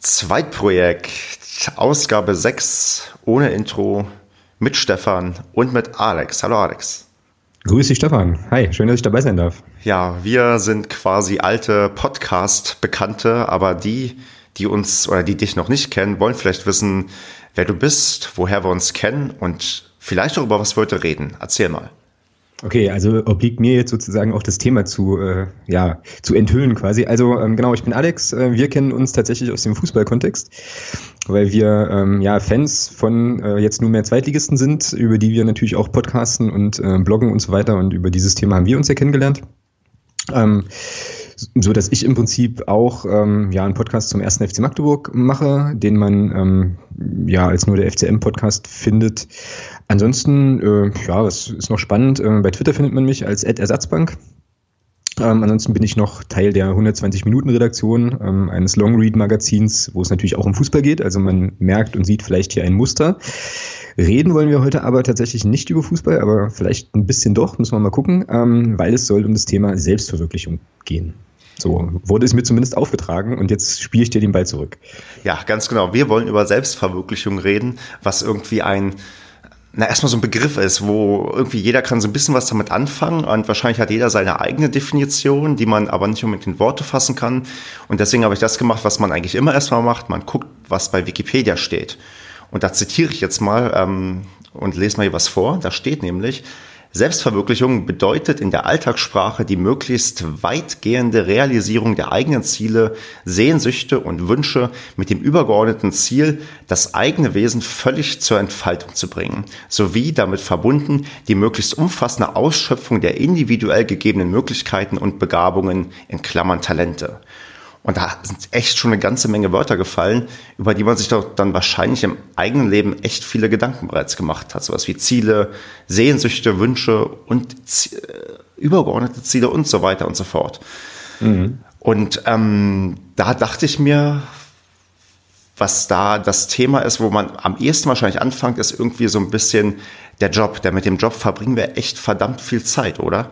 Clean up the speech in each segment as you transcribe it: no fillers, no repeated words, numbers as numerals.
Zweitprojekt, Ausgabe 6, ohne Intro, mit Stefan und mit Alex. Hallo Alex. Grüß dich Stefan. Hi, schön, dass ich dabei sein darf. Ja, wir sind quasi alte Podcast-Bekannte, aber die uns oder die dich noch nicht kennen, wollen vielleicht wissen, wer du bist, woher wir uns kennen und vielleicht auch über was wir heute reden. Erzähl mal. Okay, also obliegt mir jetzt sozusagen auch das Thema zu enthüllen quasi. Also genau, ich bin Alex. Wir kennen uns tatsächlich aus dem Fußballkontext, weil wir Fans von jetzt nunmehr Zweitligisten sind, über die wir natürlich auch podcasten und bloggen und so weiter. Und über dieses Thema haben wir uns ja kennengelernt. So dass ich im Prinzip auch einen Podcast zum 1. FC Magdeburg mache, den man als nur der FCM-Podcast findet. Ansonsten, was ist noch spannend, bei Twitter findet man mich als @Ersatzbank. Ansonsten bin ich noch Teil der 120-Minuten-Redaktion eines Longread-Magazins, wo es natürlich auch um Fußball geht. Also man merkt und sieht vielleicht hier ein Muster. Reden wollen wir heute aber tatsächlich nicht über Fußball, aber vielleicht ein bisschen doch, müssen wir mal gucken, weil es soll um das Thema Selbstverwirklichung gehen. So wurde es mir zumindest aufgetragen und jetzt spiele ich dir den Ball zurück. Ja, ganz genau. Wir wollen über Selbstverwirklichung reden, was irgendwie erstmal so ein Begriff ist, wo irgendwie jeder kann so ein bisschen was damit anfangen und wahrscheinlich hat jeder seine eigene Definition, die man aber nicht unbedingt in Worte fassen kann. Und deswegen habe ich das gemacht, was man eigentlich immer erstmal macht. Man guckt, was bei Wikipedia steht. Und da zitiere ich jetzt mal und lese mal hier was vor. Da steht nämlich: Selbstverwirklichung bedeutet in der Alltagssprache die möglichst weitgehende Realisierung der eigenen Ziele, Sehnsüchte und Wünsche mit dem übergeordneten Ziel, das eigene Wesen völlig zur Entfaltung zu bringen, sowie damit verbunden die möglichst umfassende Ausschöpfung der individuell gegebenen Möglichkeiten und Begabungen in Klammern Talente. Und da sind echt schon eine ganze Menge Wörter gefallen, über die man sich doch dann wahrscheinlich im eigenen Leben echt viele Gedanken bereits gemacht hat. Sowas wie Ziele, Sehnsüchte, Wünsche und übergeordnete Ziele und so weiter und so fort. Mhm. Und da dachte ich mir, was da das Thema ist, wo man am ehesten wahrscheinlich anfängt, ist irgendwie so ein bisschen der Job. Denn mit dem Job verbringen wir echt verdammt viel Zeit, oder?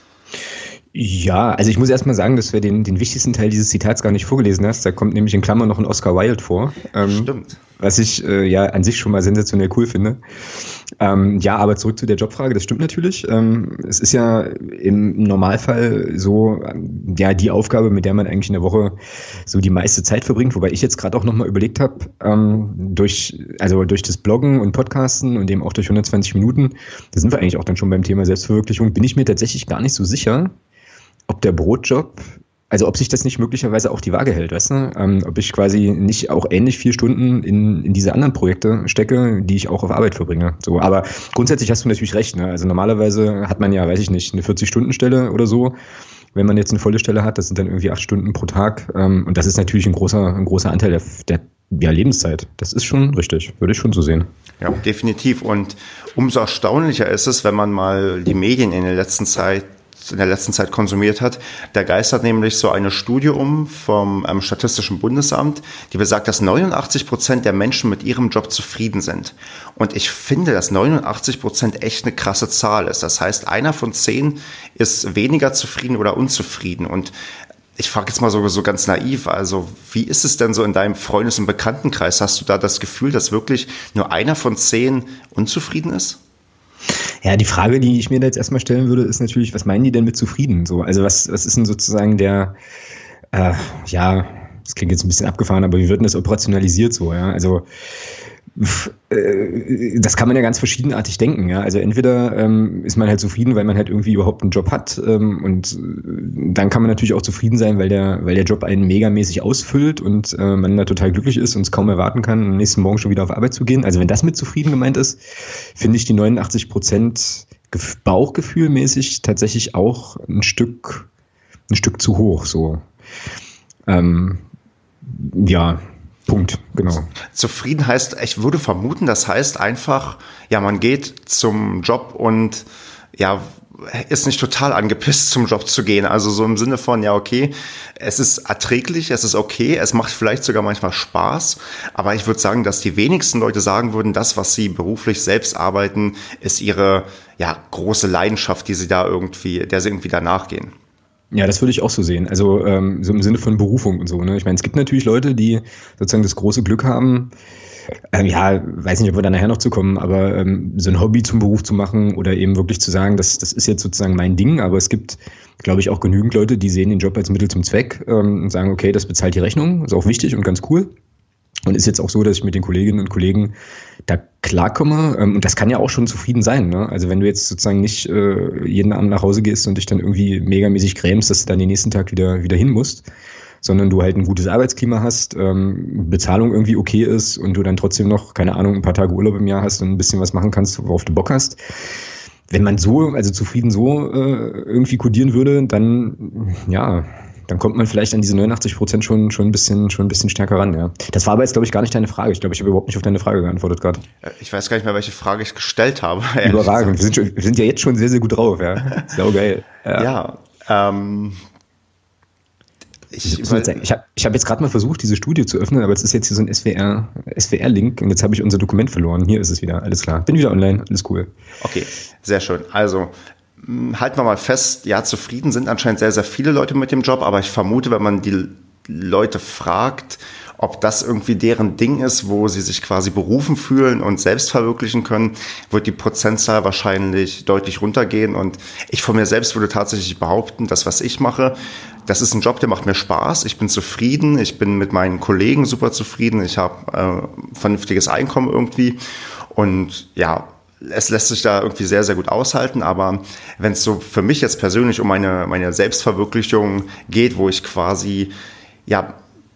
Ja, also ich muss erst mal sagen, dass wir den wichtigsten Teil dieses Zitats gar nicht vorgelesen hast. Da kommt nämlich in Klammern noch ein Oscar Wilde vor. Stimmt. Was ich an sich schon mal sensationell cool finde. Aber zurück zu der Jobfrage, das stimmt natürlich. Es ist ja im Normalfall so, die Aufgabe, mit der man eigentlich in der Woche so die meiste Zeit verbringt, wobei ich jetzt gerade auch nochmal überlegt habe, durch das Bloggen und Podcasten und eben auch durch 120 Minuten, da sind wir eigentlich auch dann schon beim Thema Selbstverwirklichung, bin ich mir tatsächlich gar nicht so sicher, ob der Brotjob, also ob sich das nicht möglicherweise auch die Waage hält, weißt du? Ob ich quasi nicht auch ähnlich 4 Stunden in diese anderen Projekte stecke, die ich auch auf Arbeit verbringe. So, aber grundsätzlich hast du natürlich recht, ne? Also normalerweise hat man ja, weiß ich nicht, eine 40-Stunden-Stelle oder so. Wenn man jetzt eine volle Stelle hat, das sind dann irgendwie 8 Stunden pro Tag. Und das ist natürlich ein großer Anteil der Lebenszeit. Das ist schon richtig, würde ich schon so sehen. Ja, definitiv. Und umso erstaunlicher ist es, wenn man mal die Medien in der letzten Zeit konsumiert hat. Da geistert nämlich so eine Studie vom Statistischen Bundesamt, die besagt, dass 89% der Menschen mit ihrem Job zufrieden sind. Und ich finde, dass 89% echt eine krasse Zahl ist. Das heißt, einer von 10 ist weniger zufrieden oder unzufrieden. Und ich frage jetzt mal so ganz naiv, also wie ist es denn so in deinem Freundes- und Bekanntenkreis? Hast du da das Gefühl, dass wirklich nur einer von 10 unzufrieden ist? Ja, die Frage, die ich mir da jetzt erstmal stellen würde, ist natürlich, was meinen die denn mit zufrieden? So, also was ist denn sozusagen das klingt jetzt ein bisschen abgefahren, aber wie wird denn das operationalisiert so? Ja, also das kann man ja ganz verschiedenartig denken. Ja, also entweder ist man halt zufrieden, weil man halt irgendwie überhaupt einen Job hat und dann kann man natürlich auch zufrieden sein, weil der Job einen megamäßig ausfüllt und man da total glücklich ist und es kaum erwarten kann, am nächsten Morgen schon wieder auf Arbeit zu gehen. Also wenn das mit zufrieden gemeint ist, finde ich die 89% Bauchgefühlmäßig tatsächlich auch ein Stück zu hoch. So, Punkt, genau. Zufrieden heißt, ich würde vermuten, das heißt einfach, ja, man geht zum Job und ja, ist nicht total angepisst, zum Job zu gehen. Also so im Sinne von, ja, okay, es ist erträglich, es ist okay, es macht vielleicht sogar manchmal Spaß, aber ich würde sagen, dass die wenigsten Leute sagen würden, das, was sie beruflich selbst arbeiten, ist ihre große Leidenschaft, der sie irgendwie danach gehen. Ja, das würde ich auch so sehen. Also so im Sinne von Berufung und so. Ne? Ich meine, es gibt natürlich Leute, die sozusagen das große Glück haben, ja, weiß nicht, ob wir da nachher noch zu kommen, aber so ein Hobby zum Beruf zu machen oder eben wirklich zu sagen, das ist jetzt sozusagen mein Ding, aber es gibt, glaube ich, auch genügend Leute, die sehen den Job als Mittel zum Zweck und sagen, okay, das bezahlt die Rechnung, ist auch wichtig und ganz cool. Und ist jetzt auch so, dass ich mit den Kolleginnen und Kollegen da klarkomme. Und das kann ja auch schon zufrieden sein. Ne? Also wenn du jetzt sozusagen nicht jeden Abend nach Hause gehst und dich dann irgendwie megamäßig grämst, dass du dann den nächsten Tag wieder hin musst, sondern du halt ein gutes Arbeitsklima hast, Bezahlung irgendwie okay ist und du dann trotzdem noch, keine Ahnung, ein paar Tage Urlaub im Jahr hast und ein bisschen was machen kannst, worauf du Bock hast. Wenn man so, also zufrieden so irgendwie kodieren würde, dann, ja, dann kommt man vielleicht an diese 89% schon ein bisschen stärker ran, ja. Das war aber jetzt, glaube ich, gar nicht deine Frage. Ich glaube, ich habe überhaupt nicht auf deine Frage geantwortet gerade. Ich weiß gar nicht mehr, welche Frage ich gestellt habe. Überragend. Wir sind ja jetzt schon sehr, sehr gut drauf, ja. Sau geil. Ja, ich habe jetzt gerade mal versucht, diese Studie zu öffnen, aber es ist jetzt hier so ein SWR-Link und jetzt habe ich unser Dokument verloren. Hier ist es wieder, alles klar. Bin wieder online, alles cool. Okay, sehr schön. Also halten wir mal fest, ja, zufrieden sind anscheinend sehr, sehr viele Leute mit dem Job, aber ich vermute, wenn man die Leute fragt, ob das irgendwie deren Ding ist, wo sie sich quasi berufen fühlen und selbst verwirklichen können, wird die Prozentzahl wahrscheinlich deutlich runtergehen. Und ich von mir selbst würde tatsächlich behaupten, das, was ich mache, das ist ein Job, der macht mir Spaß. Ich bin zufrieden, ich bin mit meinen Kollegen super zufrieden, ich habe vernünftiges Einkommen irgendwie. Und ja, es lässt sich da irgendwie sehr, sehr gut aushalten, aber wenn es so für mich jetzt persönlich um meine Selbstverwirklichung geht, wo ich quasi, ja,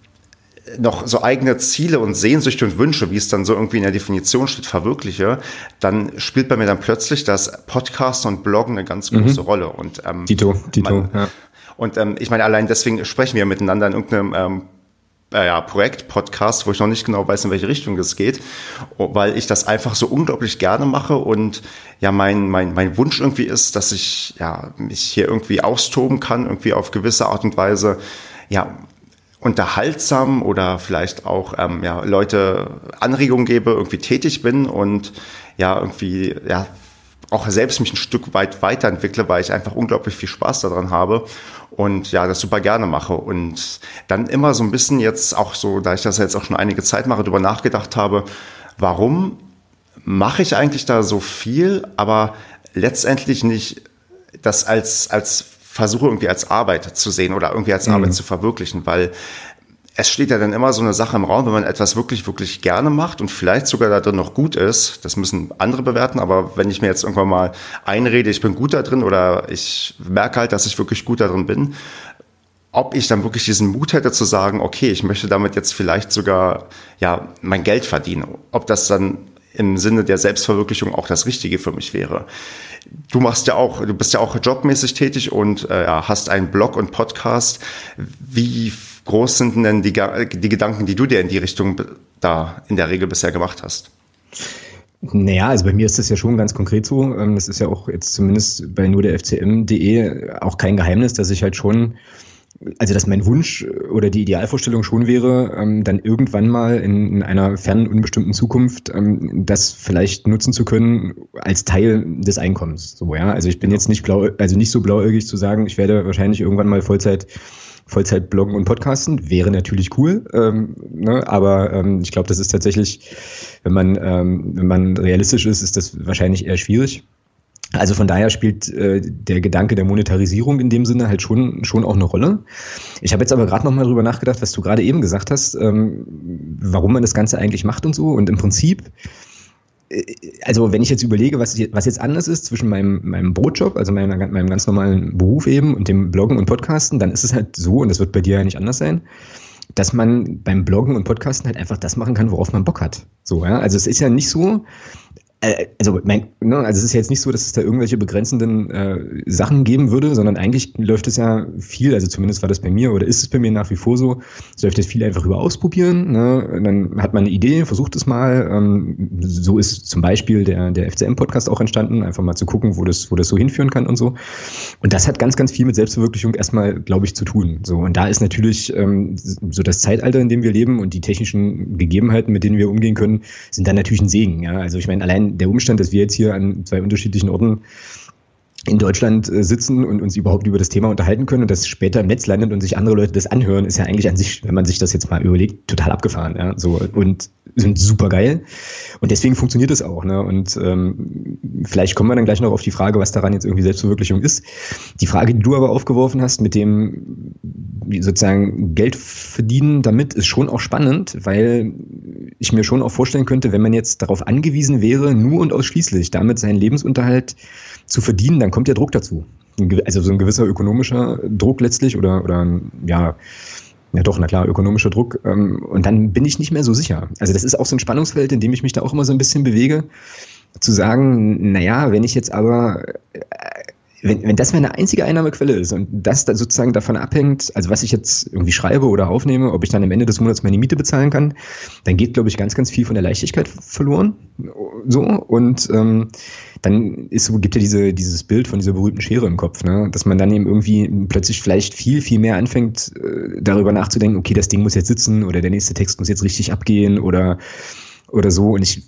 noch so eigene Ziele und Sehnsüchte und Wünsche, wie es dann so irgendwie in der Definition steht, verwirkliche, dann spielt bei mir dann plötzlich das Podcasten und Bloggen eine ganz große Rolle. Und, Tito, ja. Und ich meine, allein deswegen sprechen wir miteinander in irgendeinem Projekt-Podcast, wo ich noch nicht genau weiß, in welche Richtung es geht, weil ich das einfach so unglaublich gerne mache und ja, mein Wunsch irgendwie ist, dass ich ja mich hier irgendwie austoben kann, irgendwie auf gewisse Art und Weise, ja, unterhaltsam oder vielleicht auch Leute Anregungen gebe, irgendwie tätig bin und ja, irgendwie ja auch selbst mich ein Stück weit weiterentwickle, weil ich einfach unglaublich viel Spaß daran habe und ja, das super gerne mache. Und dann immer so ein bisschen jetzt auch so, da ich das jetzt auch schon einige Zeit mache, darüber nachgedacht habe, warum mache ich eigentlich da so viel, aber letztendlich nicht das als Versuche irgendwie als Arbeit zu sehen oder irgendwie als Arbeit zu verwirklichen, weil es steht ja dann immer so eine Sache im Raum, wenn man etwas wirklich, wirklich gerne macht und vielleicht sogar da drin noch gut ist, das müssen andere bewerten, aber wenn ich mir jetzt irgendwann mal einrede, ich bin gut da drin oder ich merke halt, dass ich wirklich gut da drin bin, ob ich dann wirklich diesen Mut hätte zu sagen, okay, ich möchte damit jetzt vielleicht sogar ja mein Geld verdienen, ob das dann im Sinne der Selbstverwirklichung auch das Richtige für mich wäre. Du bist ja auch jobmäßig tätig und hast einen Blog und Podcast. Wie groß sind denn die Gedanken, die du dir in die Richtung da in der Regel bisher gemacht hast? Naja, also bei mir ist das ja schon ganz konkret so. Das ist ja auch jetzt zumindest bei nur der FCM.de auch kein Geheimnis, dass ich halt schon, also dass mein Wunsch oder die Idealvorstellung schon wäre, dann irgendwann mal in einer fernen, unbestimmten Zukunft das vielleicht nutzen zu können als Teil des Einkommens. So, ja, also ich bin jetzt nicht so blauäugig zu sagen, ich werde wahrscheinlich irgendwann mal Vollzeit bloggen und podcasten, wäre natürlich cool, ne? Aber ich glaube, das ist tatsächlich, wenn man realistisch ist das wahrscheinlich eher schwierig. Also von daher spielt der Gedanke der Monetarisierung in dem Sinne halt schon auch eine Rolle. Ich habe jetzt aber gerade noch mal drüber nachgedacht, was du gerade eben gesagt hast, warum man das Ganze eigentlich macht und so. Und im Prinzip, also wenn ich jetzt überlege, was jetzt anders ist zwischen meinem Brotjob, also meinem ganz normalen Beruf eben und dem Bloggen und Podcasten, dann ist es halt so, und das wird bei dir ja nicht anders sein, dass man beim Bloggen und Podcasten halt einfach das machen kann, worauf man Bock hat. So, ja, also es ist ja nicht so, also es ist ja jetzt nicht so, dass es da irgendwelche begrenzenden Sachen geben würde, sondern eigentlich läuft es ja viel, also zumindest war das bei mir oder ist es bei mir nach wie vor so, es läuft jetzt viel einfach über Ausprobieren, ne? Dann hat man eine Idee, versucht es mal, so ist zum Beispiel der FCM-Podcast auch entstanden, einfach mal zu gucken, wo das so hinführen kann und so. Und das hat ganz, ganz viel mit Selbstverwirklichung erstmal, glaube ich, zu tun. So, und da ist natürlich so das Zeitalter, in dem wir leben und die technischen Gegebenheiten, mit denen wir umgehen können, sind dann natürlich ein Segen. Ja? Also ich meine, allein der Umstand, dass wir jetzt hier an zwei unterschiedlichen Orten in Deutschland sitzen und uns überhaupt über das Thema unterhalten können und das später im Netz landet und sich andere Leute das anhören, ist ja eigentlich an sich, wenn man sich das jetzt mal überlegt, total abgefahren. Ja? So, und sind super geil. Und deswegen funktioniert es auch. Ne? Und vielleicht kommen wir dann gleich noch auf die Frage, was daran jetzt irgendwie Selbstverwirklichung ist. Die Frage, die du aber aufgeworfen hast, mit dem sozusagen Geld verdienen damit, ist schon auch spannend, weil ich mir schon auch vorstellen könnte, wenn man jetzt darauf angewiesen wäre, nur und ausschließlich damit seinen Lebensunterhalt zu verdienen, dann kommt ja Druck dazu. Also so ein gewisser ökonomischer Druck letztlich oder ja doch, na klar, ökonomischer Druck. Und dann bin ich nicht mehr so sicher. Also das ist auch so ein Spannungsfeld, in dem ich mich da auch immer so ein bisschen bewege, zu sagen, naja, wenn ich jetzt aber, wenn das meine einzige Einnahmequelle ist und das dann sozusagen davon abhängt, also was ich jetzt irgendwie schreibe oder aufnehme, ob ich dann am Ende des Monats meine Miete bezahlen kann, dann geht, glaube ich, ganz, ganz viel von der Leichtigkeit verloren. So, und dann gibt ja dieses Bild von dieser berühmten Schere im Kopf, ne? Dass man dann eben irgendwie plötzlich vielleicht viel, viel mehr anfängt, darüber nachzudenken, okay, das Ding muss jetzt sitzen oder der nächste Text muss jetzt richtig abgehen oder so. Und ich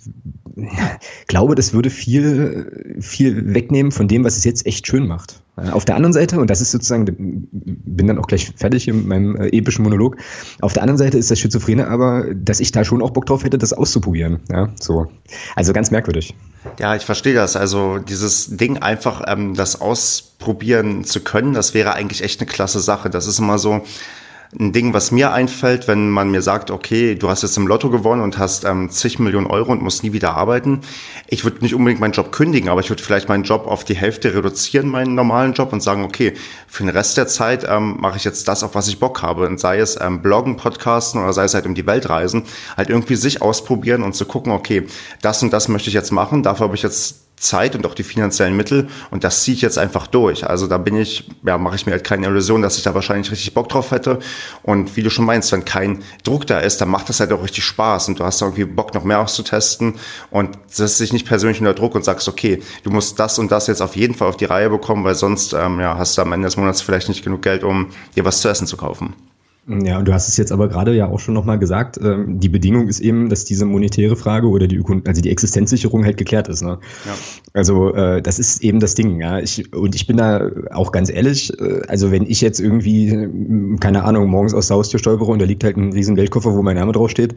glaube, das würde viel, viel wegnehmen von dem, was es jetzt echt schön macht. Auf der anderen Seite, und das ist sozusagen, bin dann auch gleich fertig hier mit meinem epischen Monolog, auf der anderen Seite ist das Schizophrene aber, dass ich da schon auch Bock drauf hätte, das auszuprobieren. Ja, so. Also ganz merkwürdig. Ja, ich verstehe das. Also dieses Ding einfach, das ausprobieren zu können, das wäre eigentlich echt eine klasse Sache. Das ist immer so ein Ding, was mir einfällt, wenn man mir sagt, okay, du hast jetzt im Lotto gewonnen und hast zig Millionen Euro und musst nie wieder arbeiten. Ich würde nicht unbedingt meinen Job kündigen, aber ich würde vielleicht meinen Job auf die Hälfte reduzieren, meinen normalen Job, und sagen, okay, für den Rest der Zeit mache ich jetzt das, auf was ich Bock habe. Und sei es Bloggen, Podcasten oder sei es halt um die Welt reisen, halt irgendwie sich ausprobieren und zu gucken, okay, das und das möchte ich jetzt machen, dafür habe ich jetzt Zeit und auch die finanziellen Mittel und das ziehe ich jetzt einfach durch. Also da mache ich mir halt keine Illusion, dass ich da wahrscheinlich richtig Bock drauf hätte. Und wie du schon meinst, wenn kein Druck da ist, dann macht das halt auch richtig Spaß und du hast irgendwie Bock, noch mehr auszutesten und setzt dich nicht persönlich unter Druck und sagst, okay, du musst das und das jetzt auf jeden Fall auf die Reihe bekommen, weil sonst hast du am Ende des Monats vielleicht nicht genug Geld, um dir was zu essen zu kaufen. Ja, und du hast es jetzt aber gerade ja auch schon nochmal gesagt, die Bedingung ist eben, dass diese monetäre Frage oder die Existenzsicherung halt geklärt ist. Ne? Ja. Also das ist eben das Ding. Ja. Ich bin da auch ganz ehrlich, also wenn ich jetzt irgendwie, keine Ahnung, morgens aus der Haustür stolpere und da liegt halt ein riesen Geldkoffer, wo mein Name draufsteht,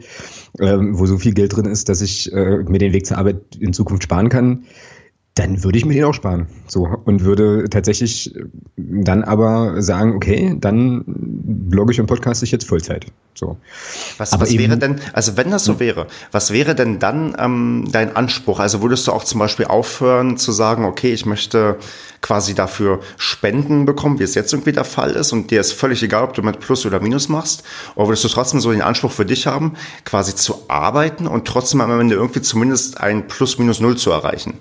wo so viel Geld drin ist, dass ich mir den Weg zur Arbeit in Zukunft sparen kann, dann würde ich mir den auch sparen. So. Und würde tatsächlich dann aber sagen, okay, dann blogge ich und podcaste ich jetzt Vollzeit. So. Was wäre denn, also wenn das so wäre, was wäre denn dann dein Anspruch? Also würdest du auch zum Beispiel aufhören zu sagen, okay, ich möchte quasi dafür Spenden bekommen, wie es jetzt irgendwie der Fall ist und dir ist völlig egal, ob du mit Plus oder Minus machst, oder würdest du trotzdem so den Anspruch für dich haben, quasi zu arbeiten und trotzdem am Ende irgendwie zumindest ein Plus-Minus-Null zu erreichen?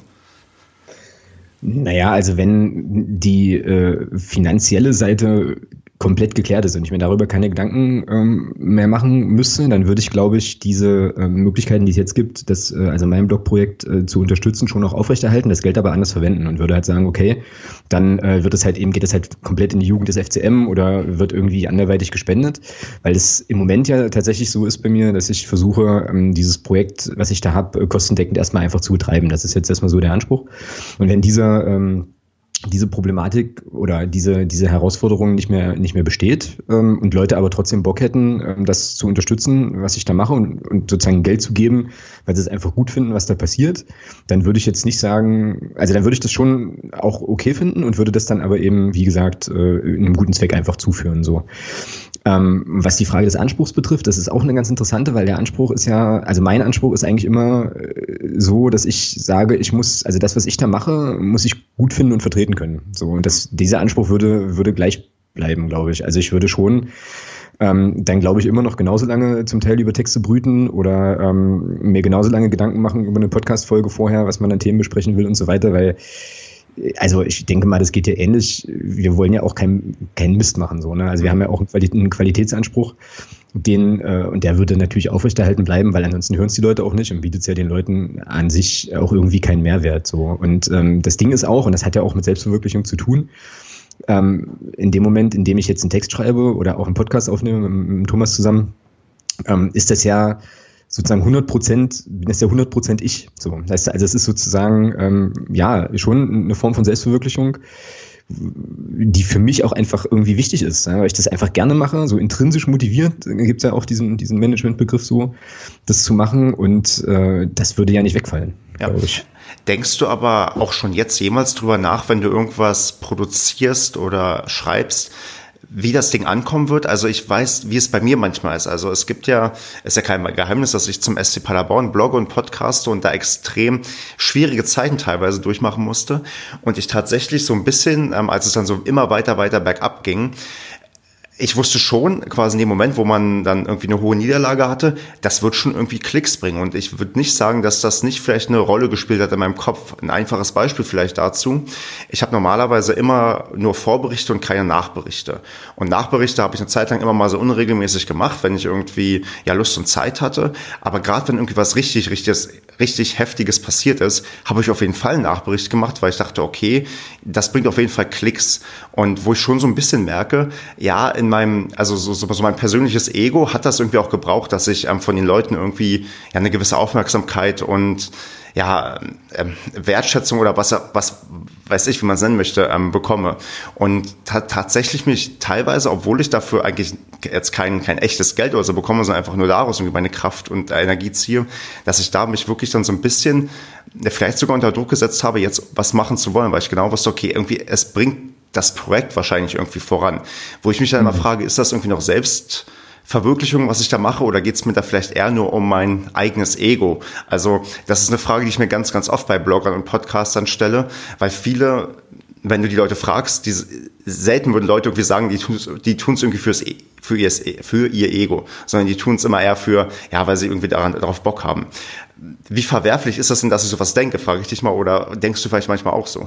Naja, also wenn die finanzielle Seite komplett geklärt ist und ich mir darüber keine Gedanken mehr machen müsste, dann würde ich, glaube ich, diese Möglichkeiten, die es jetzt gibt, also mein Blogprojekt zu unterstützen, schon auch aufrechterhalten, das Geld aber anders verwenden und würde halt sagen, okay, dann geht es halt komplett in die Jugend des FCM oder wird irgendwie anderweitig gespendet, weil es im Moment ja tatsächlich so ist bei mir, dass ich versuche, dieses Projekt, was ich da habe, kostendeckend erstmal einfach zu betreiben. Das ist jetzt erstmal so der Anspruch. Und wenn diese Problematik oder diese Herausforderung nicht mehr besteht und Leute aber trotzdem Bock hätten, das zu unterstützen, was ich da mache und sozusagen Geld zu geben, weil sie es einfach gut finden, was da passiert, dann würde ich jetzt nicht sagen, also dann würde ich das schon auch okay finden und würde das dann aber eben, wie gesagt, einem guten Zweck einfach zuführen, so. Was die Frage des Anspruchs betrifft, das ist auch eine ganz interessante, weil der Anspruch ist ja, also mein Anspruch ist eigentlich immer so, dass ich sage, also das, was ich da mache, muss ich gut finden und vertreten können. So, und dieser Anspruch würde gleich bleiben, glaube ich. Also ich würde schon dann, glaube ich, immer noch genauso lange zum Teil über Texte brüten oder mir genauso lange Gedanken machen über eine Podcast-Folge vorher, was man an Themen besprechen will und so weiter, weil also ich denke mal, das geht ja ähnlich. Wir wollen ja auch keinen Mist machen, so, ne? Also wir haben ja auch einen Qualitätsanspruch, und der würde natürlich aufrechterhalten bleiben, weil ansonsten hören es die Leute auch nicht und bietet es ja den Leuten an sich auch irgendwie keinen Mehrwert, so. Und das Ding ist auch, und das hat ja auch mit Selbstverwirklichung zu tun, in dem Moment, in dem ich jetzt einen Text schreibe oder auch einen Podcast aufnehme mit Thomas zusammen, ist das ja sozusagen 100%, das ist ja 100% ich. So. Das heißt, also es ist sozusagen, schon eine Form von Selbstverwirklichung, die für mich auch einfach irgendwie wichtig ist, weil ich das einfach gerne mache, so intrinsisch motiviert, gibt es ja auch diesen Management-Begriff so, das zu machen und das würde ja nicht wegfallen, glaube ich. Denkst du aber auch schon jetzt jemals drüber nach, wenn du irgendwas produzierst oder schreibst, wie das Ding ankommen wird? Also ich weiß, wie es bei mir manchmal ist. Also es ist ja kein Geheimnis, dass ich zum SC Paderborn blogge und podcaste und da extrem schwierige Zeiten teilweise durchmachen musste. Und ich tatsächlich so ein bisschen, als es dann so immer weiter bergab ging, ich wusste schon, quasi in dem Moment, wo man dann irgendwie eine hohe Niederlage hatte, das wird schon irgendwie Klicks bringen. Und ich würde nicht sagen, dass das nicht vielleicht eine Rolle gespielt hat in meinem Kopf. Ein einfaches Beispiel vielleicht dazu. Ich habe normalerweise immer nur Vorberichte und keine Nachberichte. Und Nachberichte habe ich eine Zeit lang immer mal so unregelmäßig gemacht, wenn ich irgendwie Lust und Zeit hatte. Aber gerade wenn irgendwie was richtig Heftiges passiert ist, habe ich auf jeden Fall einen Nachbericht gemacht, weil ich dachte, okay, das bringt auf jeden Fall Klicks. Und wo ich schon so ein bisschen merke, in meinem, also so mein persönliches Ego hat das irgendwie auch gebraucht, dass ich von den Leuten irgendwie eine gewisse Aufmerksamkeit und Wertschätzung oder was weiß ich, wie man es nennen möchte, bekomme. Und tatsächlich mich teilweise, obwohl ich dafür eigentlich jetzt kein echtes Geld oder so bekomme, sondern einfach nur daraus irgendwie meine Kraft und Energie ziehe, dass ich da mich wirklich dann so ein bisschen vielleicht sogar unter Druck gesetzt habe, jetzt was machen zu wollen, weil ich genau wusste, okay, irgendwie es bringt das Projekt wahrscheinlich irgendwie voran. Wo ich mich dann immer frage, ist das irgendwie noch Selbstverwirklichung, was ich da mache, oder geht es mir da vielleicht eher nur um mein eigenes Ego? Also das ist eine Frage, die ich mir ganz, ganz oft bei Bloggern und Podcastern stelle, weil viele, wenn du die Leute fragst, selten würden Leute irgendwie sagen, die tun es irgendwie für ihr Ego, sondern die tun es immer eher weil sie irgendwie darauf Bock haben. Wie verwerflich ist das denn, dass ich sowas denke, frage ich dich mal, oder denkst du vielleicht manchmal auch so?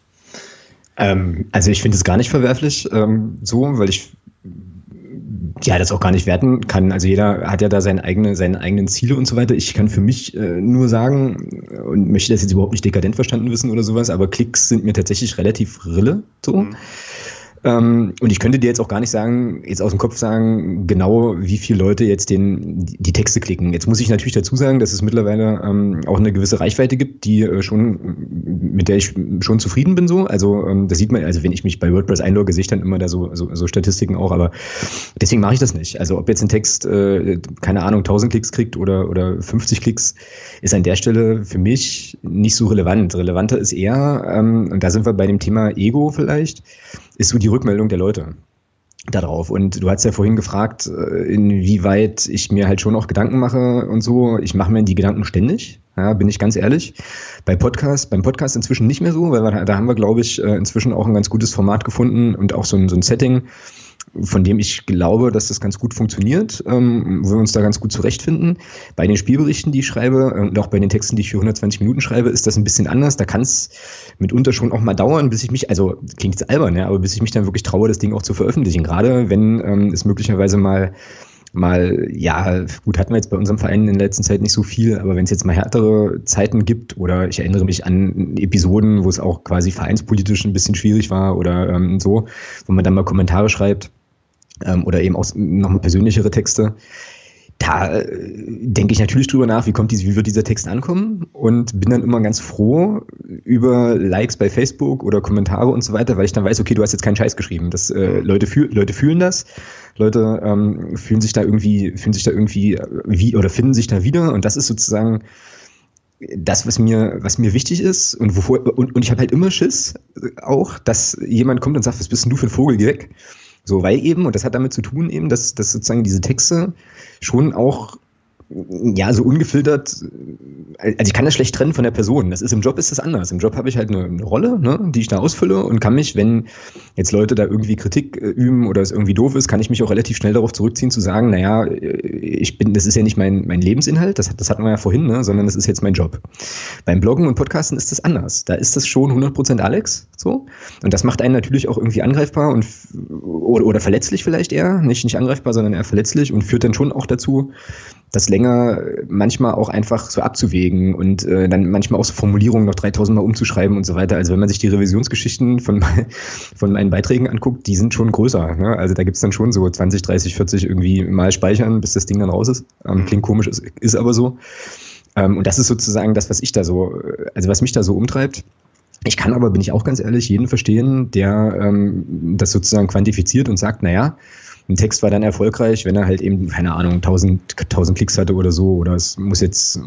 Also ich finde es gar nicht verwerflich, weil ich das auch gar nicht werten kann. Also jeder hat ja da seine eigenen Ziele und so weiter. Ich kann für mich nur sagen, und möchte das jetzt überhaupt nicht dekadent verstanden wissen oder sowas, aber Klicks sind mir tatsächlich relativ Rille, so. Mhm. Und ich könnte dir jetzt auch gar nicht sagen, jetzt aus dem Kopf sagen, genau wie viele Leute jetzt die Texte klicken. Jetzt muss ich natürlich dazu sagen, dass es mittlerweile auch eine gewisse Reichweite gibt, mit der ich schon zufrieden bin so. Also das sieht man, also wenn ich mich bei WordPress einlogge, sehe ich dann immer da so Statistiken auch, aber deswegen mache ich das nicht. Also ob jetzt ein Text, keine Ahnung, 1000 Klicks kriegt oder 50 Klicks, ist an der Stelle für mich nicht so relevant. Relevanter ist eher, und da sind wir bei dem Thema Ego vielleicht, ist so die Rückmeldung der Leute darauf. Und du hast ja vorhin gefragt, inwieweit ich mir halt schon auch Gedanken mache und so. Ich mache mir die Gedanken ständig, bin ich ganz ehrlich. Beim Podcast inzwischen nicht mehr so, weil da haben wir, glaube ich, inzwischen auch ein ganz gutes Format gefunden und auch so ein Setting, von dem ich glaube, dass das ganz gut funktioniert, wo wir uns da ganz gut zurechtfinden. Bei den Spielberichten, die ich schreibe, und auch bei den Texten, die ich für 120 Minuten schreibe, ist das ein bisschen anders. Da kann es mitunter schon auch mal dauern, bis ich mich, also klingt jetzt albern, aber bis ich mich dann wirklich traue, das Ding auch zu veröffentlichen. Gerade wenn es möglicherweise mal, gut, hatten wir jetzt bei unserem Verein in der letzten Zeit nicht so viel, aber wenn es jetzt mal härtere Zeiten gibt, oder ich erinnere mich an Episoden, wo es auch quasi vereinspolitisch ein bisschen schwierig war oder so, wo man dann mal Kommentare schreibt, oder eben auch nochmal persönlichere Texte, da denke ich natürlich drüber nach, wie wird dieser Text ankommen, und bin dann immer ganz froh über Likes bei Facebook oder Kommentare und so weiter, weil ich dann weiß, okay, du hast jetzt keinen Scheiß geschrieben. Leute fühlen das, Leute fühlen sich da irgendwie oder finden sich da wieder, und das ist sozusagen das, was mir wichtig ist, und ich habe halt immer Schiss auch, dass jemand kommt und sagt, was bist denn du für ein Vogel, geh weg. So, weil eben, und das hat damit zu tun eben, dass sozusagen diese Texte schon auch so ungefiltert, also ich kann das schlecht trennen von der Person. Im Job ist das anders. Im Job habe ich halt eine Rolle, die ich da ausfülle, und kann mich, wenn jetzt Leute da irgendwie Kritik üben oder es irgendwie doof ist, kann ich mich auch relativ schnell darauf zurückziehen, zu sagen, das ist ja nicht mein Lebensinhalt, das hatten wir ja vorhin, sondern das ist jetzt mein Job. Beim Bloggen und Podcasten ist das anders. Da ist das schon 100% Alex, so. Und das macht einen natürlich auch irgendwie angreifbar oder verletzlich vielleicht eher, nicht angreifbar, sondern eher verletzlich, und führt dann schon auch dazu, das länger manchmal auch einfach so abzuwägen und dann manchmal auch so Formulierungen noch 3000 Mal umzuschreiben und so weiter. Also wenn man sich die Revisionsgeschichten von meinen Beiträgen anguckt, die sind schon größer. Ne? Also da gibt's dann schon so 20, 30, 40 irgendwie mal speichern, bis das Ding dann raus ist. Klingt komisch, ist aber so. Und das ist sozusagen das, was mich da so umtreibt. Ich kann aber, bin ich auch ganz ehrlich, jeden verstehen, der das sozusagen quantifiziert und sagt, naja, ein Text war dann erfolgreich, wenn er halt eben, keine Ahnung, 1000 Klicks hatte oder so, oder es muss jetzt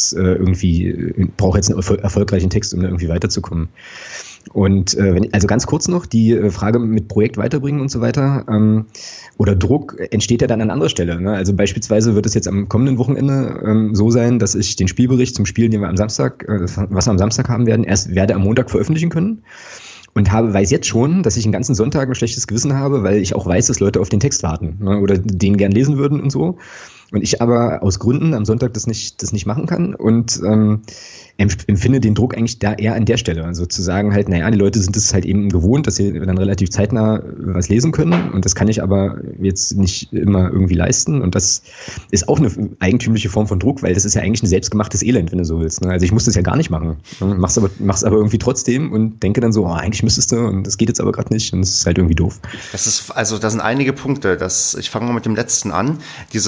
braucht jetzt einen erfolgreichen Text, um da irgendwie weiterzukommen. Und also ganz kurz noch, die Frage mit Projekt weiterbringen und so weiter, oder Druck entsteht ja dann an anderer Stelle. Ne? Also beispielsweise wird es jetzt am kommenden Wochenende so sein, dass ich den Spielbericht zum Spiel, den wir am Samstag, was wir am Samstag haben werden, werde am Montag veröffentlichen können. Und weiß jetzt schon, dass ich den ganzen Sonntag ein schlechtes Gewissen habe, weil ich auch weiß, dass Leute auf den Text warten, ne, oder den gern lesen würden und so. Und ich aber aus Gründen am Sonntag das nicht machen kann und empfinde den Druck eigentlich da eher an der Stelle. Also zu sagen halt, naja, die Leute sind es halt eben gewohnt, dass sie dann relativ zeitnah was lesen können und das kann ich aber jetzt nicht immer irgendwie leisten und das ist auch eine eigentümliche Form von Druck, weil das ist ja eigentlich ein selbstgemachtes Elend, wenn du so willst. Ne? Also ich muss das ja gar nicht machen. Mach's aber irgendwie trotzdem und denke dann so, eigentlich müsstest du und das geht jetzt aber gerade nicht und das ist halt irgendwie doof. Da sind einige Punkte. Ich fange mal mit dem letzten an.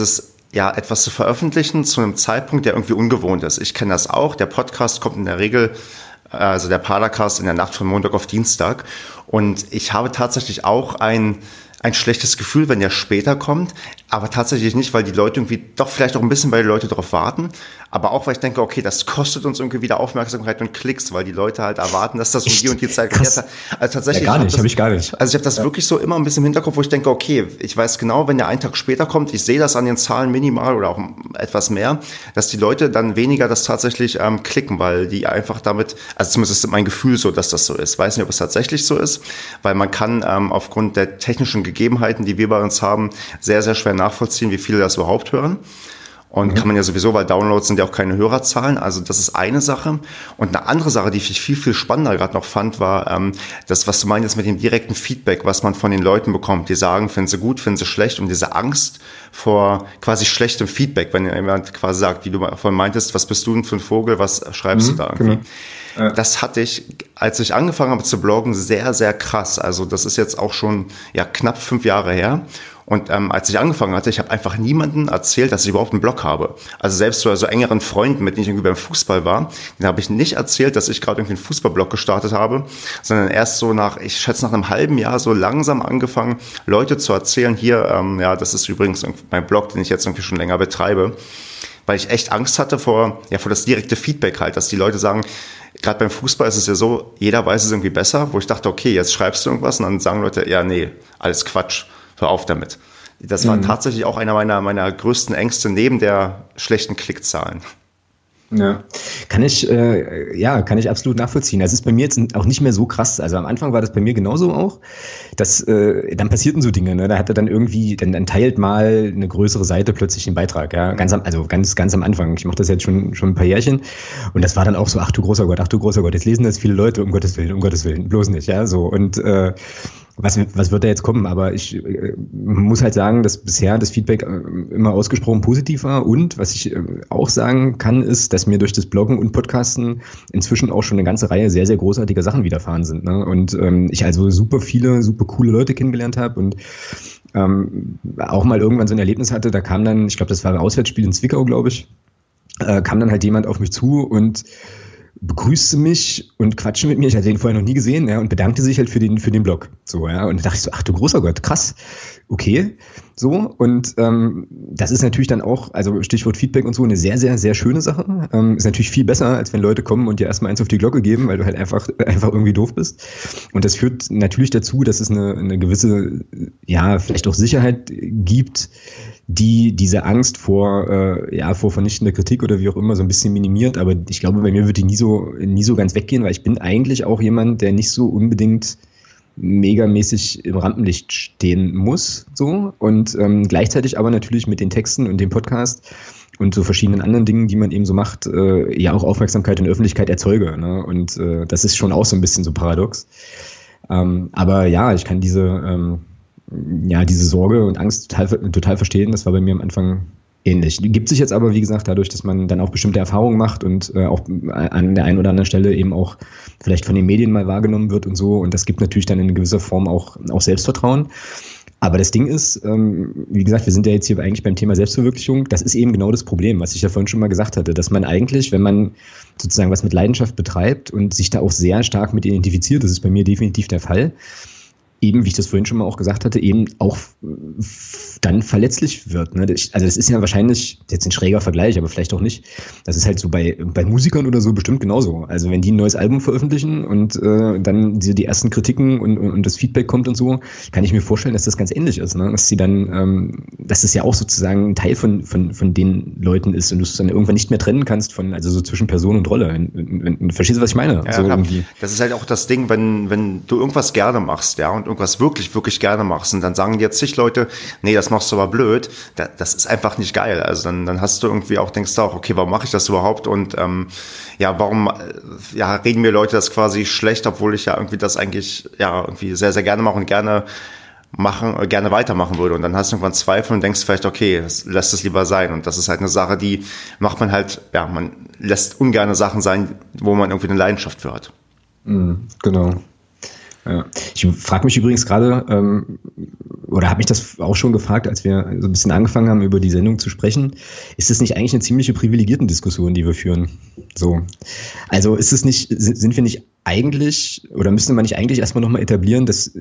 Etwas zu veröffentlichen zu einem Zeitpunkt, der irgendwie ungewohnt ist. Ich kenne das auch. Der Podcast kommt in der Regel, also der Paracast in der Nacht von Montag auf Dienstag. Und ich habe tatsächlich auch ein schlechtes Gefühl, wenn der später kommt. Aber tatsächlich nicht, weil die Leute irgendwie, doch vielleicht auch ein bisschen, weil die Leute darauf warten. Aber auch, weil ich denke, okay, das kostet uns irgendwie wieder Aufmerksamkeit und Klicks, weil die Leute halt erwarten, dass das um die und die Zeit gekehrt hat. Also tatsächlich. Ja, habe ich gar nicht. Also ich habe das wirklich so immer ein bisschen im Hinterkopf, wo ich denke, okay, ich weiß genau, wenn der einen Tag später kommt, ich sehe das an den Zahlen minimal oder auch etwas mehr, dass die Leute dann weniger das tatsächlich klicken, weil die einfach damit, also zumindest ist mein Gefühl so, dass das so ist. Weiß nicht, ob es tatsächlich so ist, weil man kann aufgrund der technischen Gegebenheiten, die wir bei uns haben, sehr, sehr schwer nachvollziehen, wie viele das überhaupt hören. Und kann man ja sowieso, weil Downloads sind ja auch keine Hörerzahlen. Also das ist eine Sache. Und eine andere Sache, die ich viel, viel spannender gerade noch fand, war das, was du meinst mit dem direkten Feedback, was man von den Leuten bekommt. Die sagen, finden sie gut, finden sie schlecht. Und diese Angst vor quasi schlechtem Feedback, wenn jemand quasi sagt, wie du vorhin meintest, was bist du denn für ein Vogel, was schreibst du da irgendwie? Genau. Das hatte ich, als ich angefangen habe zu bloggen, sehr, sehr krass. Also das ist jetzt auch schon knapp 5 Jahre her. Und als ich angefangen hatte, ich habe einfach niemandem erzählt, dass ich überhaupt einen Blog habe. Also selbst so engeren Freunden, mit denen ich irgendwie beim Fußball war, denen habe ich nicht erzählt, dass ich gerade irgendwie einen Fußballblog gestartet habe, sondern erst so nach einem halben Jahr so langsam angefangen, Leute zu erzählen, hier, das ist übrigens mein Blog, den ich jetzt irgendwie schon länger betreibe, weil ich echt Angst hatte vor das direkte Feedback halt, dass die Leute sagen, gerade beim Fußball ist es ja so, jeder weiß es irgendwie besser, wo ich dachte, okay, jetzt schreibst du irgendwas und dann sagen Leute, ja, nee, alles Quatsch. Hör auf damit. Das war tatsächlich auch einer meiner größten Ängste neben der schlechten Klickzahlen. Ja, kann ich absolut nachvollziehen. Das ist bei mir jetzt auch nicht mehr so krass. Also am Anfang war das bei mir genauso auch. Dann passierten so Dinge, ne? Da hatte dann irgendwie, dann teilt mal eine größere Seite plötzlich den Beitrag, ja. Ganz am Anfang. Ich mache das jetzt schon ein paar Jährchen. Und das war dann auch so, ach du großer Gott, jetzt lesen das viele Leute, um Gottes Willen, bloß nicht, ja, so. Und, was wird da jetzt kommen? Aber ich muss halt sagen, dass bisher das Feedback immer ausgesprochen positiv war. Und was ich auch sagen kann, ist, dass mir durch das Bloggen und Podcasten inzwischen auch schon eine ganze Reihe sehr, sehr großartiger Sachen widerfahren sind. Ne? Und ich also super coole Leute kennengelernt habe und auch mal irgendwann so ein Erlebnis hatte, da kam dann, ich glaube, das war ein Auswärtsspiel in Zwickau, glaube ich, kam dann halt jemand auf mich zu und begrüßte mich und quatschte mit mir, ich hatte den vorher noch nie gesehen, ja, und bedankte sich halt für den Blog, so, ja, und da dachte ich so, ach du großer Gott, krass, okay, so, und das ist natürlich dann auch, also Stichwort Feedback und so, eine sehr, sehr, sehr schöne Sache, ist natürlich viel besser, als wenn Leute kommen und dir erstmal eins auf die Glocke geben, weil du halt einfach irgendwie doof bist, und das führt natürlich dazu, dass es eine gewisse, vielleicht auch Sicherheit gibt, die diese Angst vor vernichtender Kritik oder wie auch immer so ein bisschen minimiert, aber ich glaube, bei mir wird die nie so ganz weggehen, weil ich bin eigentlich auch jemand, der nicht so unbedingt megamäßig im Rampenlicht stehen muss, so, und gleichzeitig aber natürlich mit den Texten und dem Podcast und so verschiedenen anderen Dingen, die man eben so macht, auch Aufmerksamkeit und Öffentlichkeit erzeuge, ne? Und das ist schon auch so ein bisschen so paradox. Aber ja, ich kann diese Sorge und Angst total verstehen. Das war bei mir am Anfang Ähnlich. Gibt sich jetzt aber, wie gesagt, dadurch, dass man dann auch bestimmte Erfahrungen macht und auch an der einen oder anderen Stelle eben auch vielleicht von den Medien mal wahrgenommen wird und so. Und das gibt natürlich dann in gewisser Form auch Selbstvertrauen. Aber das Ding ist, wie gesagt, wir sind ja jetzt hier eigentlich beim Thema Selbstverwirklichung. Das ist eben genau das Problem, was ich ja vorhin schon mal gesagt hatte, dass man eigentlich, wenn man sozusagen was mit Leidenschaft betreibt und sich da auch sehr stark mit identifiziert, das ist bei mir definitiv der Fall, eben, wie ich das vorhin schon mal auch gesagt hatte, eben auch dann verletzlich wird. Ne? Also das ist ja wahrscheinlich jetzt ein schräger Vergleich, aber vielleicht auch nicht. Das ist halt so bei Musikern oder so bestimmt genauso. Also wenn die ein neues Album veröffentlichen und dann die ersten Kritiken und das Feedback kommt und so, kann ich mir vorstellen, dass das ganz ähnlich ist. Ne? Dass sie dann, dass es ja auch sozusagen ein Teil von den Leuten ist und du es dann irgendwann nicht mehr trennen kannst also so zwischen Person und Rolle. Verstehst du, was ich meine? Ja, so irgendwie. Das ist halt auch das Ding, wenn du irgendwas gerne machst, ja, und irgendwas wirklich, wirklich gerne machst und dann sagen dir jetzt zig Leute, nee, das machst du aber blöd, das ist einfach nicht geil. Also dann hast du irgendwie auch, denkst du auch, okay, warum mache ich das überhaupt und warum reden mir Leute das quasi schlecht, obwohl ich ja irgendwie das eigentlich irgendwie sehr, sehr gerne mache und gerne weitermachen würde. Und dann hast du irgendwann Zweifel und denkst vielleicht, okay, lässt es lieber sein. Und das ist halt eine Sache, die macht man halt, man lässt ungerne Sachen sein, wo man irgendwie eine Leidenschaft für hat. Genau. Ja. Ich frage mich übrigens gerade, oder habe mich das auch schon gefragt, als wir so ein bisschen angefangen haben, über die Sendung zu sprechen, ist das nicht eigentlich eine ziemliche Privilegierten-Diskussion, die wir führen? So. Also sind wir nicht eigentlich, oder müsste man nicht eigentlich erstmal nochmal etablieren, dass